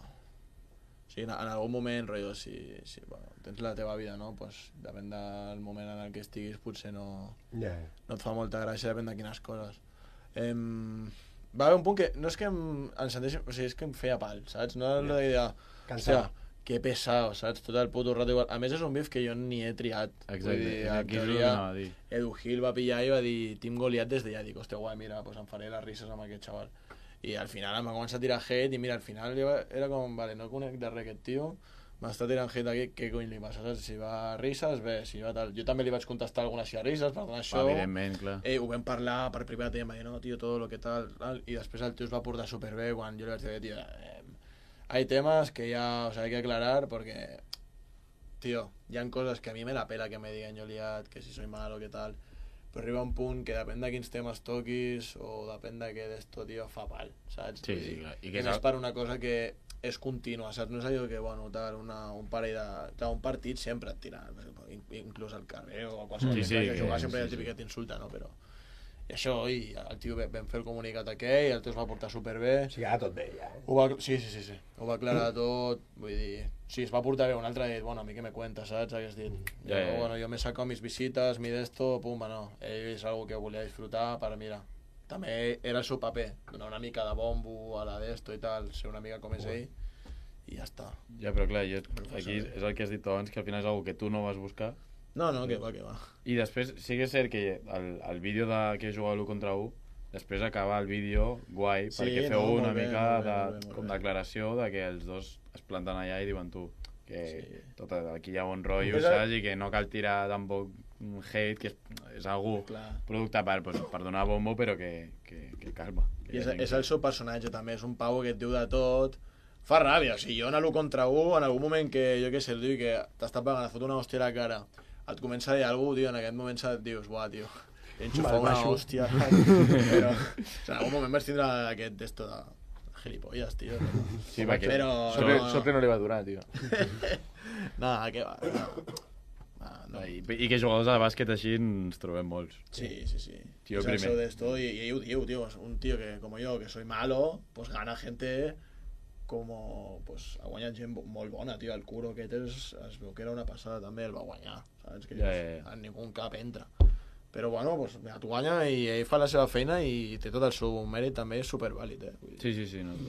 O sigui, en, en algun moment, rotllo, si, si bueno, tens la teva vida, no? Pues, depèn del moment en el que estiguis, potser no, Yeah. no et fa molta gràcia, depèn de quines coses. Em, va haver un punt que no és que em encendeixi, o sigui, és que em feia pal, saps? No era yeah. de... Cansava. Hòstia, que pesado, saps? Tot el puto rato igual. A més, és un bif que jo ni he triat. Exacte, Vull dir, en aquí és el que teoria, anava a dir. Edu Hill va pillar i va dir Team Goliat des de ja. Dic, hòstia, guai, mira, pues em faré les risses amb aquest xaval. i al final em va començar a tirar hate, i mira, al final jo era com, vale, no conec de res aquest tio, m'està tirant hate aquí, què cony li passa, saps? Si va a risses, bé, si va tal... Jo també li vaig contestar algunes si a risses, per donar això... Evidentment, clar. Eh, ho vam parlar per privat, i em va dir, no, tio, todo lo que tal, tal, i després el tio es va portar superbé quan jo li vaig dir, tio, eh, hay temas que ya, o sea, hay que aclarar porque, tío, hi ha coses que a mi me la pela que me digan yo liat, que si soy malo, que tal, però arriba un punt que depèn de quins temes toquis o depèn de què d'esto, tio, fa pal, saps? Sí, Vull sí, dir, clar. I I que que és és el- per una cosa que és contínua, saps? No és allò que, bueno, tal, una, un parell de... Clar, un partit sempre et tira, inclús al carrer o a qualsevol Sí, sí, sí, sí, que que- jugar sempre hi ha sí, el típic sí. que t'insulta, no? Però... I això, i el tio vam vam fer el comunicat aquell, el tio es va portar superbé, O sigui, ara tot bé, ja, eh? ho va, sí, sí, sí, sí, ho va aclarar tot, vull dir... Sí, es va portar bé, un altre ha dit, bueno, a mi què me cuenta, saps? Hagués dit, Ja, jo, ja, ja. bueno, jo me saco mis visitas, mi d'esto, pum, no. Ell és algo que volia disfrutar per, mira, també era el seu paper, donar una mica de bombo a la d'esto i tal, ser una mica com és ell, i ja està. Ja, però clar, jo, aquí és el que has dit tu abans, que al final és una que tu no vas buscar. No, no, que va, que va. I després sí que és cert que el, el vídeo de que jugava l'u contra u, després acaba el vídeo guai, Sí, perquè no, feu molt una bé, mica molt bé, de, molt bé, molt com bé. declaració de que els dos es planten allà i diuen tu que Sí. tot aquí hi ha bon rotllo, És el- saps? I que no cal tirar tampoc un hate, que és, és algú Clar. producte per, pues, per donar bombo, però que, que, que calma. Que I és, hi ha gent és que- el seu personatge també, és un pavo que et diu de tot, fa ràbia, o sigui, jo en l'u contra u, en algun moment que, jo què sé, el tio que t'està pagant, et fot una hòstia a la cara, et comença a dir alguna cosa, tio, en aquest moment et dius, buah, tio, he enxufat una Malbaixo. hòstia, però o sigui, en algun moment vaig tindre aquest d'esto de gilipolles, tio. Sí, perquè... Però... Sopre, no, sopre no li va durar, tio. no, què va, no. Ah, no. I, I que jugadors de bàsquet així ens trobem molts. Sí, sí, sí. Tío, es el primer. show de esto y, y ell ho diu, tío, es un tío que como yo, que soy malo, pues gana gente como, pues ha guanyat gent bo- molt bona, tio, el Curo aquest es, es veu que era una passada també, el va guanyar, saps? Que Ja, ja, ja. en ningú cap entra. Però bueno, pues, mira, tu guanya i ell fa la seva feina i té tot el seu mèrit també, és supervàlid, eh? Vull dir, Sí, sí, sí. No,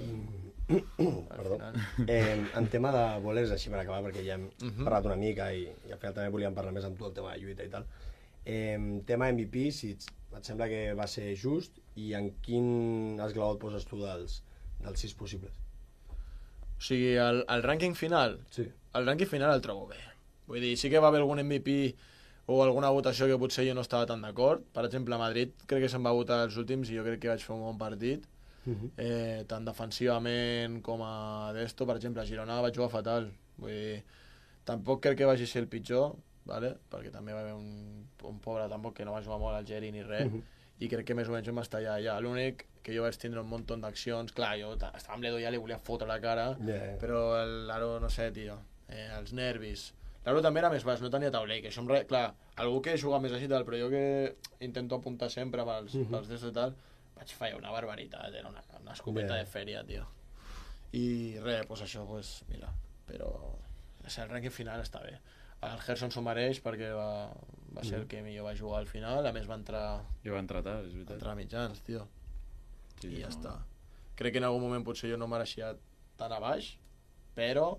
al Perdó. final. Eh, en tema de bolers, així per acabar, perquè ja hem Mhm. parlat una mica i, i al final també volíem parlar més amb tu el tema de lluita i tal. Eh, tema M V P, si et, et sembla que va ser just i en quin esglaó et poses tu dels, dels sis possibles? O sigui, el, el rànquing final, Sí. el rànquing final el trobo bé. Vull dir, sí que va haver algun M V P o alguna votació que potser jo no estava tan d'acord. Per exemple, a Madrid crec que se'n va votar els últims i jo crec que vaig fer un bon partit. Mhm. Eh, tant defensivament com a d'esto. Per exemple, a Girona vaig jugar fatal. Vull dir, tampoc crec que vagi ser el pitjor, vale? Perquè també va haver un, un pobre tampoc que no va jugar molt al Geri ni res. Mhm. I crec que més o menys vam estar allà. allà. L'únic que jo vaig tindre un munt d'accions. Clar, jo ta- estava amb l'Edo ja, li volia fotre la cara, Ja, ja. però el- l'Aro, no sé, tio, eh, els nervis. L'Aro també era més baix, no tenia taulell, que això em re... Clar, algú que juga més així i tal, però jo que intento apuntar sempre pels, Mhm. pels d'esto i tal, vaig fallar una barbaritat, era una, una escopeta Ja. de fèria, tio. I res, doncs això, pues, mira, però o sigui, el rànquing final està bé. El Gerson s'ho mereix perquè va, va ser el que millor va jugar al final, a més va entrar, jo va entrar tard, és va veritat. entrar a mitjans, tio. Sí, I ja no. està. Crec que en algun moment potser jo no mereixia tan a baix, però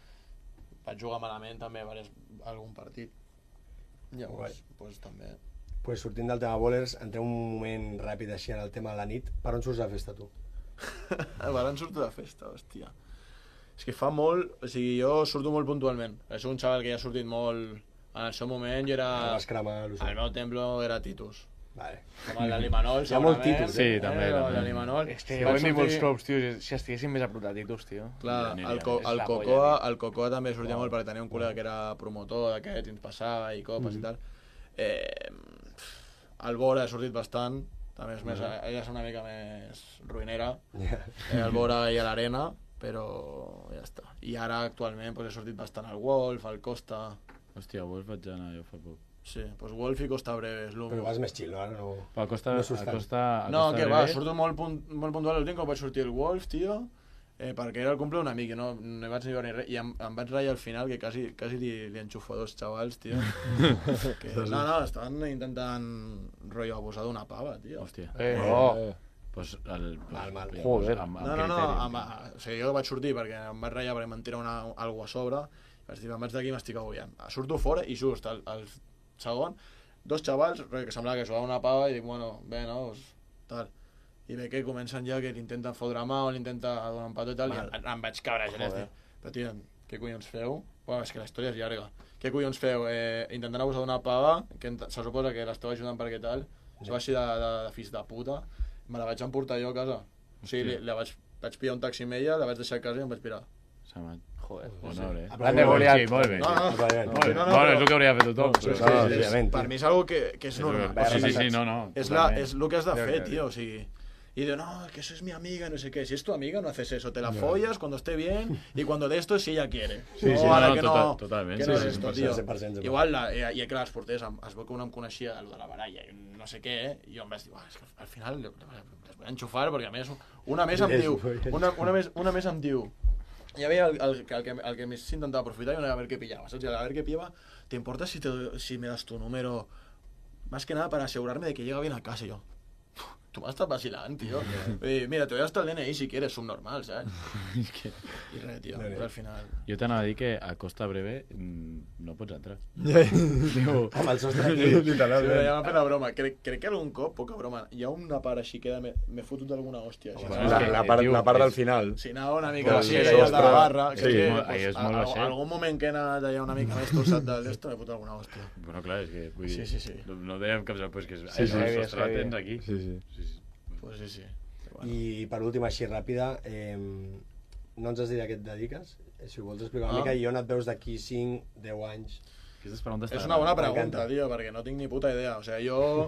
vaig jugar malament també a algun partit. Llavors, pues, també... Pues sortint del tema bowlers, entrem un moment ràpid així en el tema de la nit. Per on surts de festa, tu? Ara em surto de festa, hòstia. És que fa molt... O sigui, jo surto molt puntualment. Soc un xaval que ja ha sortit molt... En el seu moment jo era... No vas cremar, lo sé. El meu templo era Titus. Vale. Com el d'Alimanol, Hi ha molt segurament. Titus, eh? Sí, també, Eh, també. L'Alimanol. És que Vaig ho hem vist molts sortir- cops, tio. Si estiguéssim més a prop de Titus, tio. Clar, Ja aniria. el, co És el, la Cocoa, polla, tio. el Cocoa també sortia molt perquè tenia un col·lega que era promotor d'aquest i ens passava i copes i tal. Eh, el Bora ha sortit bastant, també és més, ella és una mica més ruïnera, Ja. eh, el Bora i a l'Arena, però ja està. I ara actualment pues, he sortit bastant al Wolf, al Costa... Hòstia, Wolf vaig anar jo fa poc. Sí, pues Wolf i Costa Breve és l'únic. Però vas més chill, no? Ara no... Però a Costa, No a surts tant. Costa, a No, Costa que va, Breve- surto molt, punt, molt puntual l'últim cop vaig sortir el Wolf, tio, eh, perquè era el cumple d'un amic i no, no hi vaig ni veure ni res, i em, em vaig ratllar al final que quasi, quasi li, li enxufo a dos xavals, tio. que, no, no, estaven intentant rotllo abusar d'una pava, tio. Hòstia. Eh, no. Pues el, pues, Mal, mal. llavors, Joder. Amb, amb No, no, no, criteri. amb, o sigui, jo vaig sortir perquè em vaig ratllar perquè em van tirar una, algo a sobre, vaig dir, me'n vaig d'aquí i m'estic agullant. Surto fora i just al, al segon, dos xavals, re, que semblava que jugaven una pava i dic, bueno, bé, no, pues, tal. i ve que comencen ja que l'intenten fotre mà o l'intenta donar un petó i tal, i em, em vaig cabrejar. Joder. Però, tio, què collons feu? Bueno, és que la història és llarga. Què collons feu? Eh, intentant abusar d'una pava, que se suposa que l'esteu ajudant perquè tal, sí. Sou així de, de, de fills de puta, me la vaig emportar jo a casa. O sigui, la vaig, vaig pillar un taxi amb ella, la vaig deixar a casa i em vaig pirar. Samat. Joder. Honor, eh? L'han de golear. Sí, molt bé. No, no, Molt bé. no, Molt bé. no, no, Bueno, és però- el que hauria de fer tothom. Però és però- que sí, és, òbviament, per tio. mi és algo que, que és normal. Sí, sí, sí, no, no. Es, la, totalment. es lo que has de Creo hacer, que- tío, o sigui... Y digo, no, que eso es mi amiga, no sé qué. Si es tu amiga, no haces eso. Te la follas cuando esté bien y cuando de esto es si ella quiere. Sí, no, sí, ara no, que total- no, totalment, que sí, no sí, és esto, cent per tio. cent, cent per cent, cent per cent. Igual, la, eh, i clar, els porters, em- es veu que un em coneixia de lo de la baralla i no sé què, eh? I jo em vaig dir, és que al final les voy a enxufar, perquè a més, una més em Les diu, voy a una, una, més, una més em diu, hi havia el, el, el, que, el que més s'intentava aprofitar i una a ver qué pillaba, ¿sabes? Y a ver qué pillaba, ¿te importa si, te, si me das tu número? Más que nada para asegurarme de que llega bien a casa. Y yo, tú me estás vacilando, tío. Y mira, te voy hasta el D N I si quieres, subnormal, ¿sabes? És que... I res, tio, però al final... Jo t'anava a dir que a Costa Breve mm, no pots entrar. Diu... Amb el sostre aquí. Sí, ja m'ha fet la broma. Crec, crec que algun cop, poca broma, hi ha una part així que m'he m'he fotut alguna hòstia. Així, La, la, part, la part del final. si anava una mica Doncs així, sí, allà de la ostres. barra, que Sí, sí, molt- pues, ahí és a, molt a, baixet. algun moment que he anat allà una mica més torçat del d'esto, m'he fotut alguna hòstia. Bueno, clar, és que vull dir... Sí, sí, sí. No, no dèiem cap pues que és... Sí, sí, el sí, sostre sí. el tens aquí. Sí, sí. Sí, sí. Pues sí, sí. Bueno. I per últim, així ràpida, eh, no ens has dit a què et dediques? Eh, Si ho vols explicar una Ah. mica, i on et veus d'aquí cinc, deu anys? Aquestes preguntes... És una bona M'encanta. pregunta, tio, perquè no tinc ni puta idea. O sigui, jo...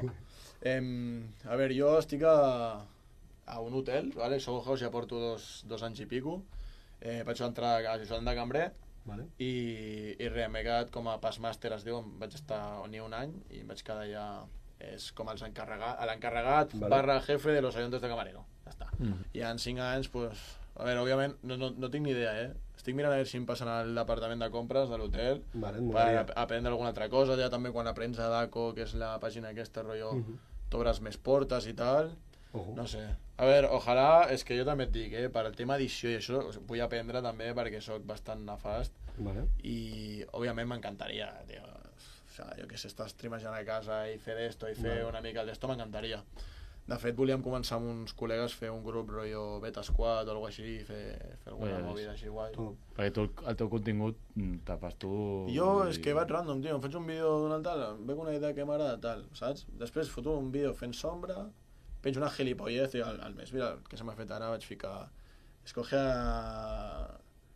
Eh, a veure, jo estic a, a un hotel, vale? Soho House, ja porto dos, dos anys i pico. Eh, vaig entrar a ajudant de cambrer Vale. i, i res, m'he quedat com a passmaster, es diu, em vaig estar ni un any i em vaig quedar ja... És com els encarregat, l'encarregat Vale. barra jefe de los ayudantes de camarero. Ja està. Mm. I en cinc anys, pues... A veure, òbviament, no, no, no tinc ni idea, eh? Estic mirant a veure si em passen al departament de compres de l'hotel Vale, per et molaria. ap- aprendre alguna altra cosa. Ja també quan aprens a DACO, que és la pàgina aquesta, rotllo, Mhm. t'obres més portes i tal. Ojo. No sé. A veure, ojalà, és que jo també et dic, eh? Per el tema edició i això, o sigui, vull aprendre també perquè sóc bastant nefast Vale. i, òbviament, m'encantaria, tio. O sea, jo que sé, estar streamejant a casa i fer d'esto i fer Vale. una mica d'esto m'encantaria. De fet, volíem començar amb uns col·legues fer un grup rotllo Beta Squad o alguna així, fer, fer alguna Pues, movida així guai. Tu. Perquè tu, el teu contingut mm, te'l fas tu... Jo vull és dir- que vaig random, tio, em faig un vídeo d'una tal, em veig una idea que m'agrada tal, saps? Després foto un vídeo fent sombra, penjo una gilipollez i al, al mes, mira, el que se m'ha fet ara vaig ficar... Escoge a,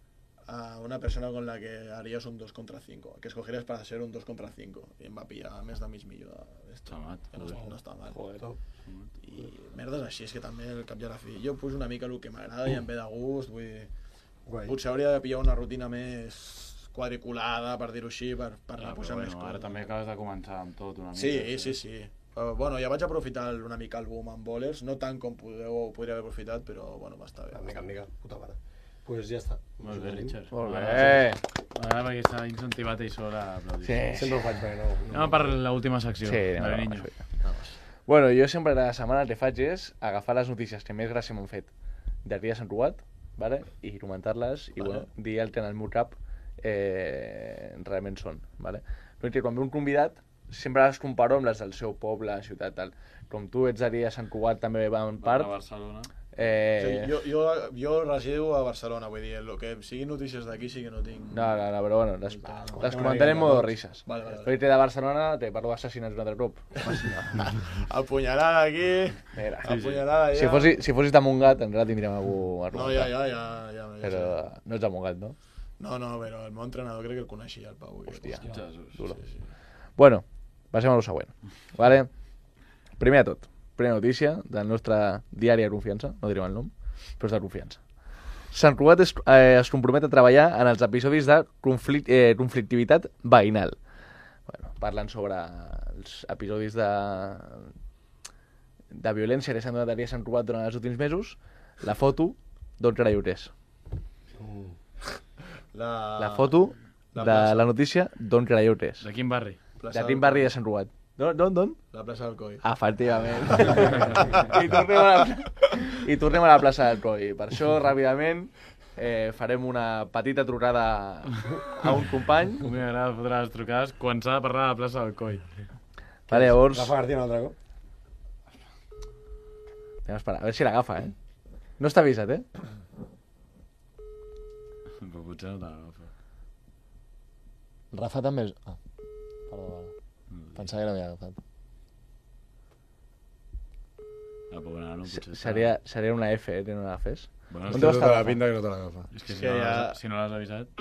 a una persona con la que harías un dos contra cinco, que escogerías para ser un dos contra cinco, i em va pillar més de mig milió d'esto, Samat, que no, joder. no està mal. Joder. Top. I merdes així, és que també el cap i a la fi. Jo poso una mica el que m'agrada i em ve de gust, vull dir... Guai. Potser hauria de pillar una rutina més quadriculada, per dir-ho així, per, per Ah, anar però posant bueno, més ara coses. també acabes de començar amb tot una mica. Sí, sí, sí. Però, bueno, ja vaig aprofitar el- una mica el boom amb bowlers, no tant com podeu, podria haver aprofitat, però bueno, va estar bé. De mica en mica, puta mare. Pues ja està. Molt bé, Richard. Molt bé. M'agrada perquè s'ha incentivat ell sol a aplaudir. Sí. Sempre ho faig perquè no... no Anem per l'última secció. Sí, anem Vale, a la niño. secció. Bueno, jo sempre la setmana el que faig és agafar les notícies que més gràcia m'han fet del dia de Sant Cugat, vale? I comentar-les i Vale. bueno, dir el que en el meu cap eh, realment són. Vale? Però que quan ve un convidat sempre les comparo amb les del seu poble, ciutat, tal. Com tu ets de dia de Sant Cugat també va en part. A Barcelona. Eh... Sí, jo, jo, jo resido a Barcelona, vull dir, el que siguin notícies d'aquí sí que no tinc... No, no, no, però bueno, les, Ah, no. les comentaré en modo risses. Vale, vale, Però de Barcelona te parlo d'assassinats un altre cop. Apunyalada aquí, Mira, apunyalada allà... si, fossis, si fossis de Montgat encara tindríem algú a No, ja, ja, ja, ja, ja Però sé. no ets de Montgat, no? No, no, però el meu entrenador crec que el coneixia, el Pau. Hòstia. Jesús. Duro. Sí, sí. Bueno, passem a lo següent. Vale? Primer de tot, primera notícia del nostre diari de confiança, no direm el nom, però és de confiança. Sant Cugat es, eh, es compromet a treballar en els episodis de conflic eh, conflictivitat veïnal. Bueno, parlen sobre els episodis de, de violència que s'han donat a Sant Cugat durant els últims mesos, la foto d'on craiures. La, La foto la de plaça. la notícia d'on craiures. De quin barri? plaça De quin del barri Coi. de Sant Cugat? D'on, d'on, d'on? La plaça del Coi. Efectivament. I, tornem a la, I tornem a la plaça del Coi. Per això, ràpidament, eh, farem una petita trucada a un company. Com m'agrada fotre les trucades quan s'ha de parlar a la plaça del Coi. Vale, llavors, Rafa García un altre cop. Anem a esperar, a veure si l'agafa, eh? No està avisat, eh? Però potser no t'agafa. Rafa també és... Ah, perdó, perdó. Pensava que l'havia agafat. Ah, però bueno, no, potser... Seria, seria una F, eh? Tenen una Fs. Bueno, On és deu que estar tota la agafa? pinta que no te l'agafa. És que És si que no ja- l'has si no l'has avisat...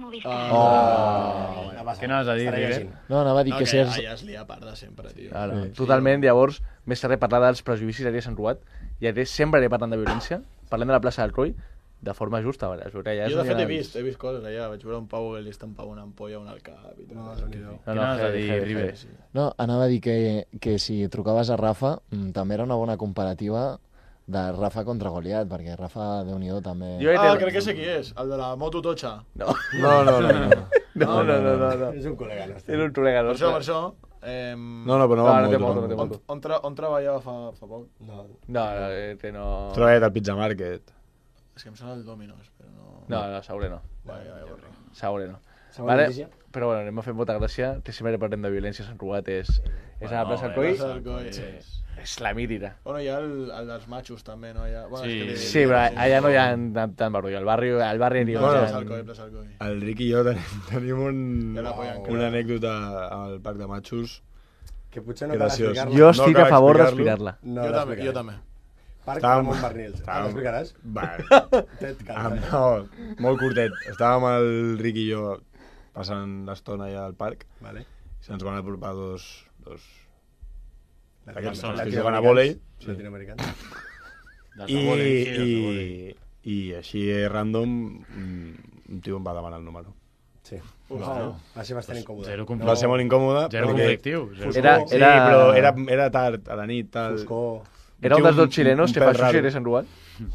Oh! Què anaves a dir, Estarà River? llegint. No, anava a dir No, que que si és... allà es lia a part de sempre, tio. Claro, Sí. totalment, llavors, més seré parlar dels prejudicis a Sant Ruat, i ara sempre aniré parlant de violència, parlem de la plaça del Coi, de forma justa, a veure, allà és Jo, de on fet, hi he ha- vist, he vist coses allà. Vaig veure un pau que li estampava una ampolla a un al cap i tot. No, No, Déu-n'hi-do. No, Què no, anaves a heavy, dir, heavy, River? heavy. No, anava a dir que, que si trucaves a Rafa, mm, també era una bona comparativa de Rafa contra Goliat, perquè Rafa, Déu-n'hi-do, també... Jo he Ah, de- crec que sé qui és, el de la moto totxa. No, No, no, no. no. no, no, no, no, no. És un col·lega nostre. És un col·lega Per això, per nostre. això... Eh, No, no, però no No, va no té molt. moto, no té on, moto. on, tra on treballava fa, fa poc? No, No, no, eh, que no... Treballat al Pizza Market. És que em sona el Dominos, però no... No, no, segure no. Vale, ja, ja, ja. Segure no. segona Vale? notícia. Però bueno, anem a fer molta gràcia, que sempre parlem de violència a Sant Ruat, és, és a la plaça del Coi, Plaça del Coi, Sí. és- és la mítica. Bueno, hi ha el, el dels machos també, no? Hi ha... Bueno, Sí. és que li- Sí, però allà no hi ha tant, tant barullo, al barri, al barri n'hi ha... No, Bueno, Plaça del Coi, Plaça del Coi. El Ric i jo tenim, tenim un, Ja la podem una creure. anècdota al Parc de Matxos. Que potser no Que cal graciós. explicar-la. Jo No estic cal a favor explicar-lo. d'aspirar-la. No jo, també, l'explicaré. jo també. Parc Estàvem- Ramon Bernils. Ah, estàvem- l'explicaràs? Va, Tet, ah, calma. no, molt curtet. Estàvem el Ric i jo passant l'estona allà al parc Vale. i se'ns van apropar dos, dos d'aquests persones que que juguen a vòlei Latinoamericans. Dels i, de vòlei, sí, dels de vòlei. i, i així random mm, un tio em va demanar el número. Sí. Uf, Va, no. va ser bastant incòmode. Zero Va complex. ser molt incòmode. Zero perquè- conflictiu. Zero Era- Sí, era- però era, era tard, a la nit, tal. Foscor. Era un dels dos xilenos un que pèl fa raro. sushi a Sant Ruat.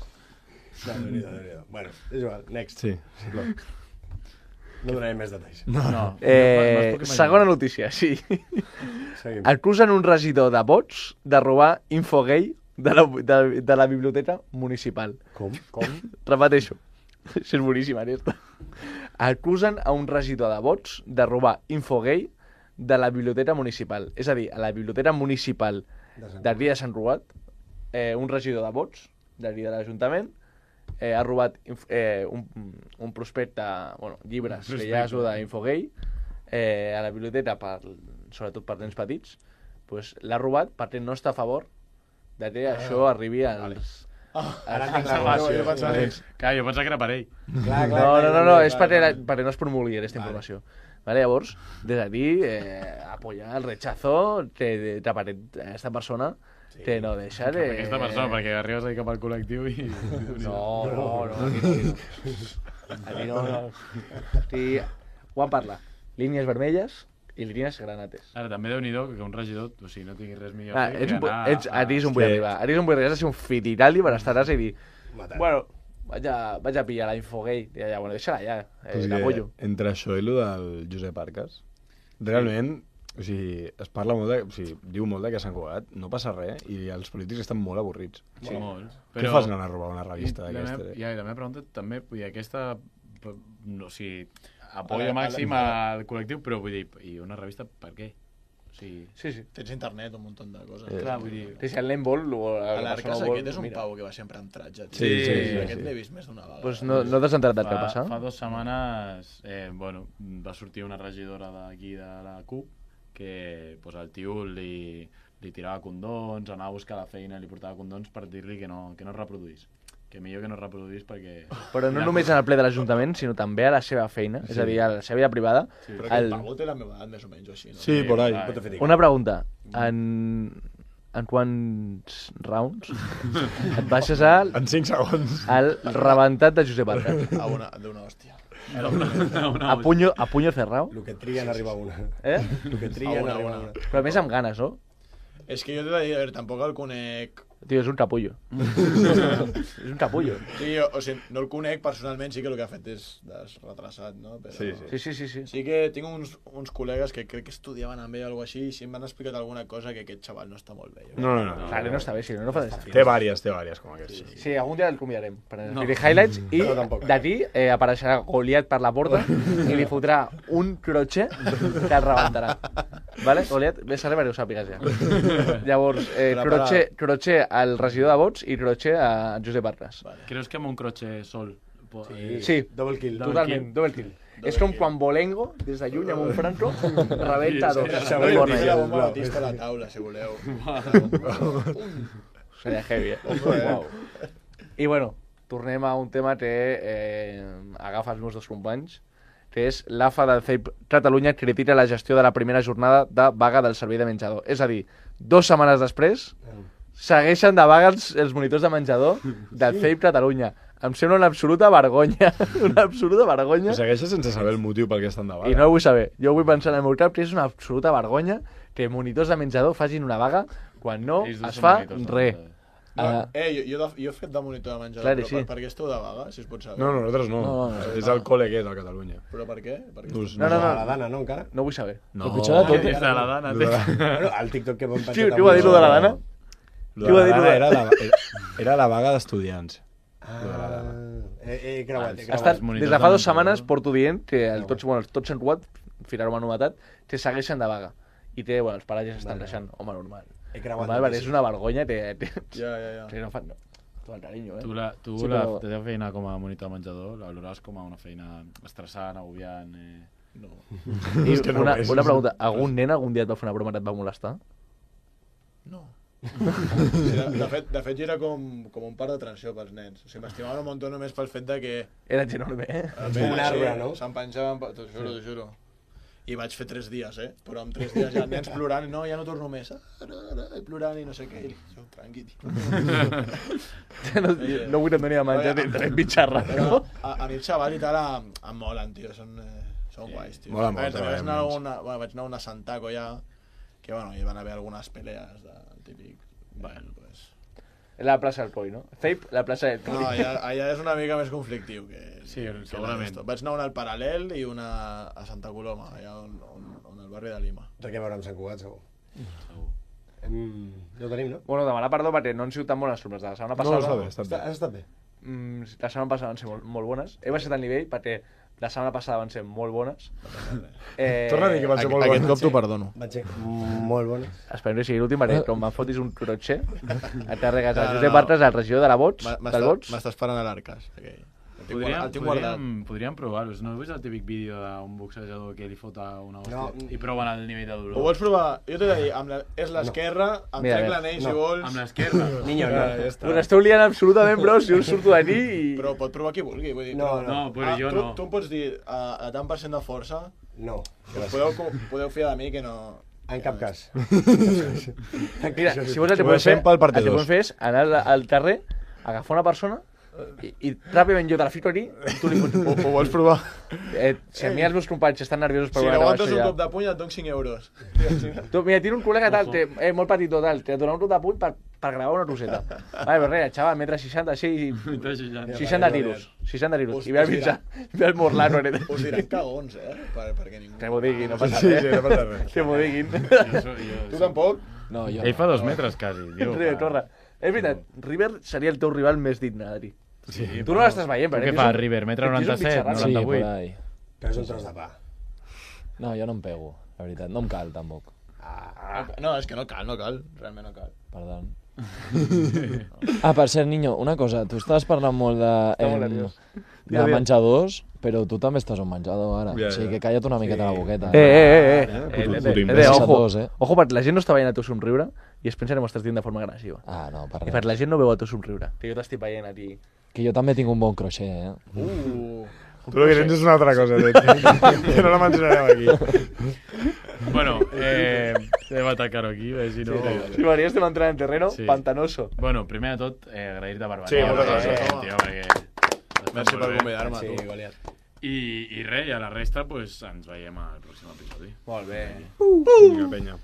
No, Déu-n'hi-do, Déu-n'hi-do. Bueno, és igual, next. Sí, sisplau. No donaré més detalls. No, no. Eh, me'ls puc imaginar. segona notícia, sí. Seguim. Acusen un regidor de vots de robar info gay de la, de, de la biblioteca municipal. Com? Com? Repeteixo. Això és boníssim, aquesta. Acusen a un regidor de vots de robar info gay de la biblioteca municipal. És a dir, a la biblioteca municipal De Sant d'aquí de Sant Ruat, eh, un regidor de vots d'aquí de l'Ajuntament eh, ha robat inf- eh, un, un prospecte, bueno, llibres, que hi ha això d'info gay eh, a la biblioteca, per, sobretot per nens petits, pues, l'ha robat perquè no està a favor de que això arribi als... Ara als entenc la als- raó, jo als- pensava- als- Clar, jo pensava que era per ell. Clar, clar, no, clar, no, no, clar, no, clar, és clar, perquè, clar. perquè no es promulgui aquesta informació. Vale, llavors, des d'aquí, eh, apoyar el rechazo que de, de, de, a esta persona que no deixa de... Aquesta persona, perquè arribes ahí cap al col·lectiu i... No, no, no, aquí no. Aquí no, no. Sí, Juan parla. Línies vermelles i línies granates. Ara, també déu-n'hi-do que un regidor, o sigui, no tingui res millor Ah, a fer ets que un, pu- anar ets, a ti és un vull Sí. arribar. A ti és un vull arribar. Has de ser un fitirali per estar allà i dir, Matat. bueno, vaig a, vaig a pillar la info gay. I allà, bueno, deixa-la ja, eh, Pues que l'apoyo. entre això i el del Josep Arcas, realment, o sigui, es parla molt de... O sigui, diu molt de que a Sant Cugat no passa res i els polítics estan molt avorrits. Sí, molt. Què fas anant a robar una revista I la d'aquesta? meva- Ja, i la meva pregunta també, vull dir, aquesta... p- No, o sigui, A apoyo la- a la- màxim al col·lectiu, però vull dir, i una revista per què? O sigui, Sí, sí. Tens internet, un munt de coses. clar, vull dir... Si el nen vol, lo, la A l'Arcas persona vol, aquest és un mira. pau que va sempre amb tratge. tio. Sí, sí, sí, Aquest sí. l'he vist més d'una vegada. Pues no, no t'has enterat del que Fa, passa? fa dues setmanes eh, bueno, va sortir una regidora d'aquí de la C U P que pues, el tio li, li tirava condons, anava a buscar la feina i li portava condons per dir-li que no, que no es reproduís. Que millor que no es reproduís perquè... Però no només en el ple de l'Ajuntament, sinó també a la seva feina, és a dir, a la seva vida privada. Sí. Però aquest El... pavo té la meva edat, més o menys, o així, no? Sí, por ahí. clar, Una pregunta. En, en quants rounds et baixes al, En cinc segons. al rebentat de Josep Arcas? A una, d'una hòstia. Era una, una, A puño, a puño cerrado? El que triguen arriba a una. Eh? El que A triguen una, arriba a una. una. Però a més amb ganes, no? És que jo t'he de dir, a veure, tampoc el conec... Tio, és un capullo. és un capullo. Sí, jo, o sigui, no el conec personalment, sí que el que ha fet és desretrasat, no? Però... Sí, sí. Sí, sí, sí, sí. Sí que tinc uns, uns col·legues que crec que estudiaven amb ell o alguna així i sí m'han explicat alguna cosa que aquest xaval no està molt bé. Jo. No, no, no. Clar, no està bé, si no, no fa des... Té vàries, té vàries, com aquest. Sí. Sí, algun dia el convidarem per No. fer highlights i No, tampoc. d'aquí eh, apareixerà Goliat per la porta i li fotrà un crotxe que el rebentarà. vale? Goliat, bé saber perquè ho sàpigues ja. Llavors, eh, Prepara. Crochet, Crochet al regidor de vots i Crochet a Josep Arras. Vale. Creus que amb un crotxe sol? po- eh, Sí, Double kill. totalment, double kill. És com kill. quan Bolengo, des de lluny amb un franco, rebenta dos. Mira, Següent no, bona, la ja, bomba sisplau. batista a la taula, si voleu. Seria heavy, eh? Uau. I bueno, tornem a un tema que eh, agafa els meus dos companys, que és l'A F A del C E I P Catalunya critica la gestió de la primera jornada de vaga del servei de menjador. És a dir, dues setmanes després segueixen de vaga els, els monitors de menjador del C E I P Catalunya. Em sembla una absoluta vergonya, una absoluta vergonya. Segueixes sense saber el motiu pel que estan de vaga. I no ho vull saber. Jo vull pensar en el meu cap que és una absoluta vergonya que monitors de menjador facin una vaga quan no ells dos es són fa monitors de res. menjador. No, Ah. eh, jo, jo, de, jo he fet de monitor de menjador, Clar, però sí. per, per què esteu de vaga, si es pot saber? No, no, nosaltres no. No, no, és el col·le que és a Catalunya. Però per què? Per què Doncs No, no, no. A la Dana, no, encara? No vull saber. No. El pitjor de tot Des de la dana, té. Bueno, el TikTok que vam penjar... Qui, qui ho va dir, lo de la Dana? Lo Qui va de dir la lo Dana de- era, la, era, era la vaga d'estudiants. Ah, Lo de la Dana. he, he creuat, he Ha creuat. estat, Els monitors des de fa de dues menjador. setmanes porto dient que el tots, bueno, els tots en quad, firar-ho una novetat, que segueixen de vaga. I té, bueno, els pares ja s'estan Vale. deixant. Home, normal. He creuat. Normal, perquè és una vergonya que... que, Ja, ja, ja. que no fan... No. Tot el carinyo, eh? Tu, la, tu Sí, la, però- la teva feina com a monitor de menjador la valoraràs com a una feina estressant, agobiant... Eh... No. I És que no una, ho és. una pregunta, algun nen algun dia et va fer una broma que et va molestar? No. Sí, de, de, fet, de fet, jo era com, com un part d'atenció pels nens. O sigui, m'estimaven un muntó només pel fet de que... Era gent enorme, eh? Ven un així, arbre, no? Se'n penjaven... pa- T'ho juro, t'ho juro. I vaig fer tres dies, eh? Però en tres dies ja nens plorant, no, ja no torno més. Ara, ara, i plorant i no sé què. I jo, tranqui, tio. no, no vull que et doni de menjar, Oye, t'he bitxarra. Però a, a mi el xaval i tal em, em molen, tio. Són, eh, són guais, tio. Mola molt A veure, també vaig treballar anar, a amb una, bueno, vaig anar a una Santaco ja, que bueno, hi van haver algunes pelees del típic... Bueno, pues... La plaça del Coi, no? C E I P, la plaça del Coi. No, allà, allà és una mica més conflictiu que... Sí, que segurament. esto. Vaig anar una al Paral·lel i una a Santa Coloma, allà on, on, on el barri de Lima. Té que veure amb Sant Cugat, segur. Hem... Ja ho tenim, no? Bueno, demanar perdó perquè no han sigut tan bones com les de la setmana No, passada. està bé, està Està, bé. has estat bé. Mm, la setmana passada van ser molt, molt bones. He baixat el nivell perquè la setmana passada van ser molt bones. Eh, Torna a dir que van ser molt Aquest bones. cop t'ho perdono. Van ser molt bones. Esperem que sigui l'últim, perquè com em fotis un crotxer, et carregues No, a no, Josep no. Bartres, el regidor de la Vots, M'ha- del M'està Vots. m'està esperant a l'Arcas. Okay. El tinc, Podríem, guardat- el tinc guardat. podríem, podríem provar-ho. No heu vist el típic vídeo d'un boxejador que li fota una hòstia No. i proven el nivell de Ho dolor? vols provar? Jo t'he de dir, amb la, és l'esquerra, em Mira, trec a l'anell no. si vols, Amb l'esquerra? Niño, no. Ja està. Us esteu liant absolutament, bro, si us surto d'aquí i... però pot provar qui vulgui. Vull dir, No, però- no, però jo tu, no. Tu em pots dir, a, a tant per cent de força, No. que us podeu, co- podeu fiar de mi que no... En cap cas. Mira, si vols el que Ho podem fer, deixem pel el que partidors. podem fer és anar al, al carrer, agafar una persona i, i ràpidament jo te la fico aquí, tu li fots... Ho, ho vols provar? Eh, si a mi els meus companys estan nerviosos per Si una aguantes gravació un ja... cop de puny et dono cinc euros. Tu, mira, tiro un col·lega tal, té, eh, molt petit tal, te donar un cop de puny per, per gravar una roseta. Vale, però res, xaval, metre seixanta, sí, seixanta tiros, seixanta tiros. Us- I ve el us mitjà, ve el Morlano. Us diran cagons, eh? Per, perquè ningú... Que m'ho digui, no passa Sí, res. sí, no passa res. Que m'ho diguin. Tu tampoc? No, jo Ell no. fa dos metres, quasi. Diu, River, corre. És veritat, River seria el teu rival més digne, Adri. Sí, Tu no l'estàs veient, Tu però... què fa, River? Metre noranta-set, Sí, por noranta-vuit? ahí. Però és un tros de pa. No, jo no em pego, la veritat. No em cal, tampoc. Ah. No, és que no cal, no cal. Realment no cal. Perdó. Ah, per cert, Niño, una cosa. Tu estaves parlant molt de, Està molt em, nerviós. de Digue'm, digue'm. menjadors, però tu també estàs un menjador ara. Ja, O sigui ja. que calla't una miqueta la boqueta. Eh, eh, eh, eh. Eh, Eh, puto- eh, puto eh, imbècil. ojo, Dos, eh? ojo, perquè la gent no està veient el teu somriure i es pensa que m'ho estàs dient de forma agressiva. Ah, no, per I res. perquè la gent no veu el teu somriure, que jo t'estic veient a ti. Que jo també tinc un bon crochet, eh? Uh, Tu el que tens és una altra cosa, tens. Que no la mencionarem aquí. Bueno, eh, hem atacat aquí, eh, si no... Si Maria estem entrant en terreno Sí. pantanoso. Bueno, primer de tot, eh, agrair-te per venir. Sí, moltes Eh, gràcies, home. tio, perquè... està merci molt per bé. convidar-me, Sí, tu. Goliat. I, I res, i a la resta, pues, ens veiem al pròxim episodi. Molt bé. Vinga, penya.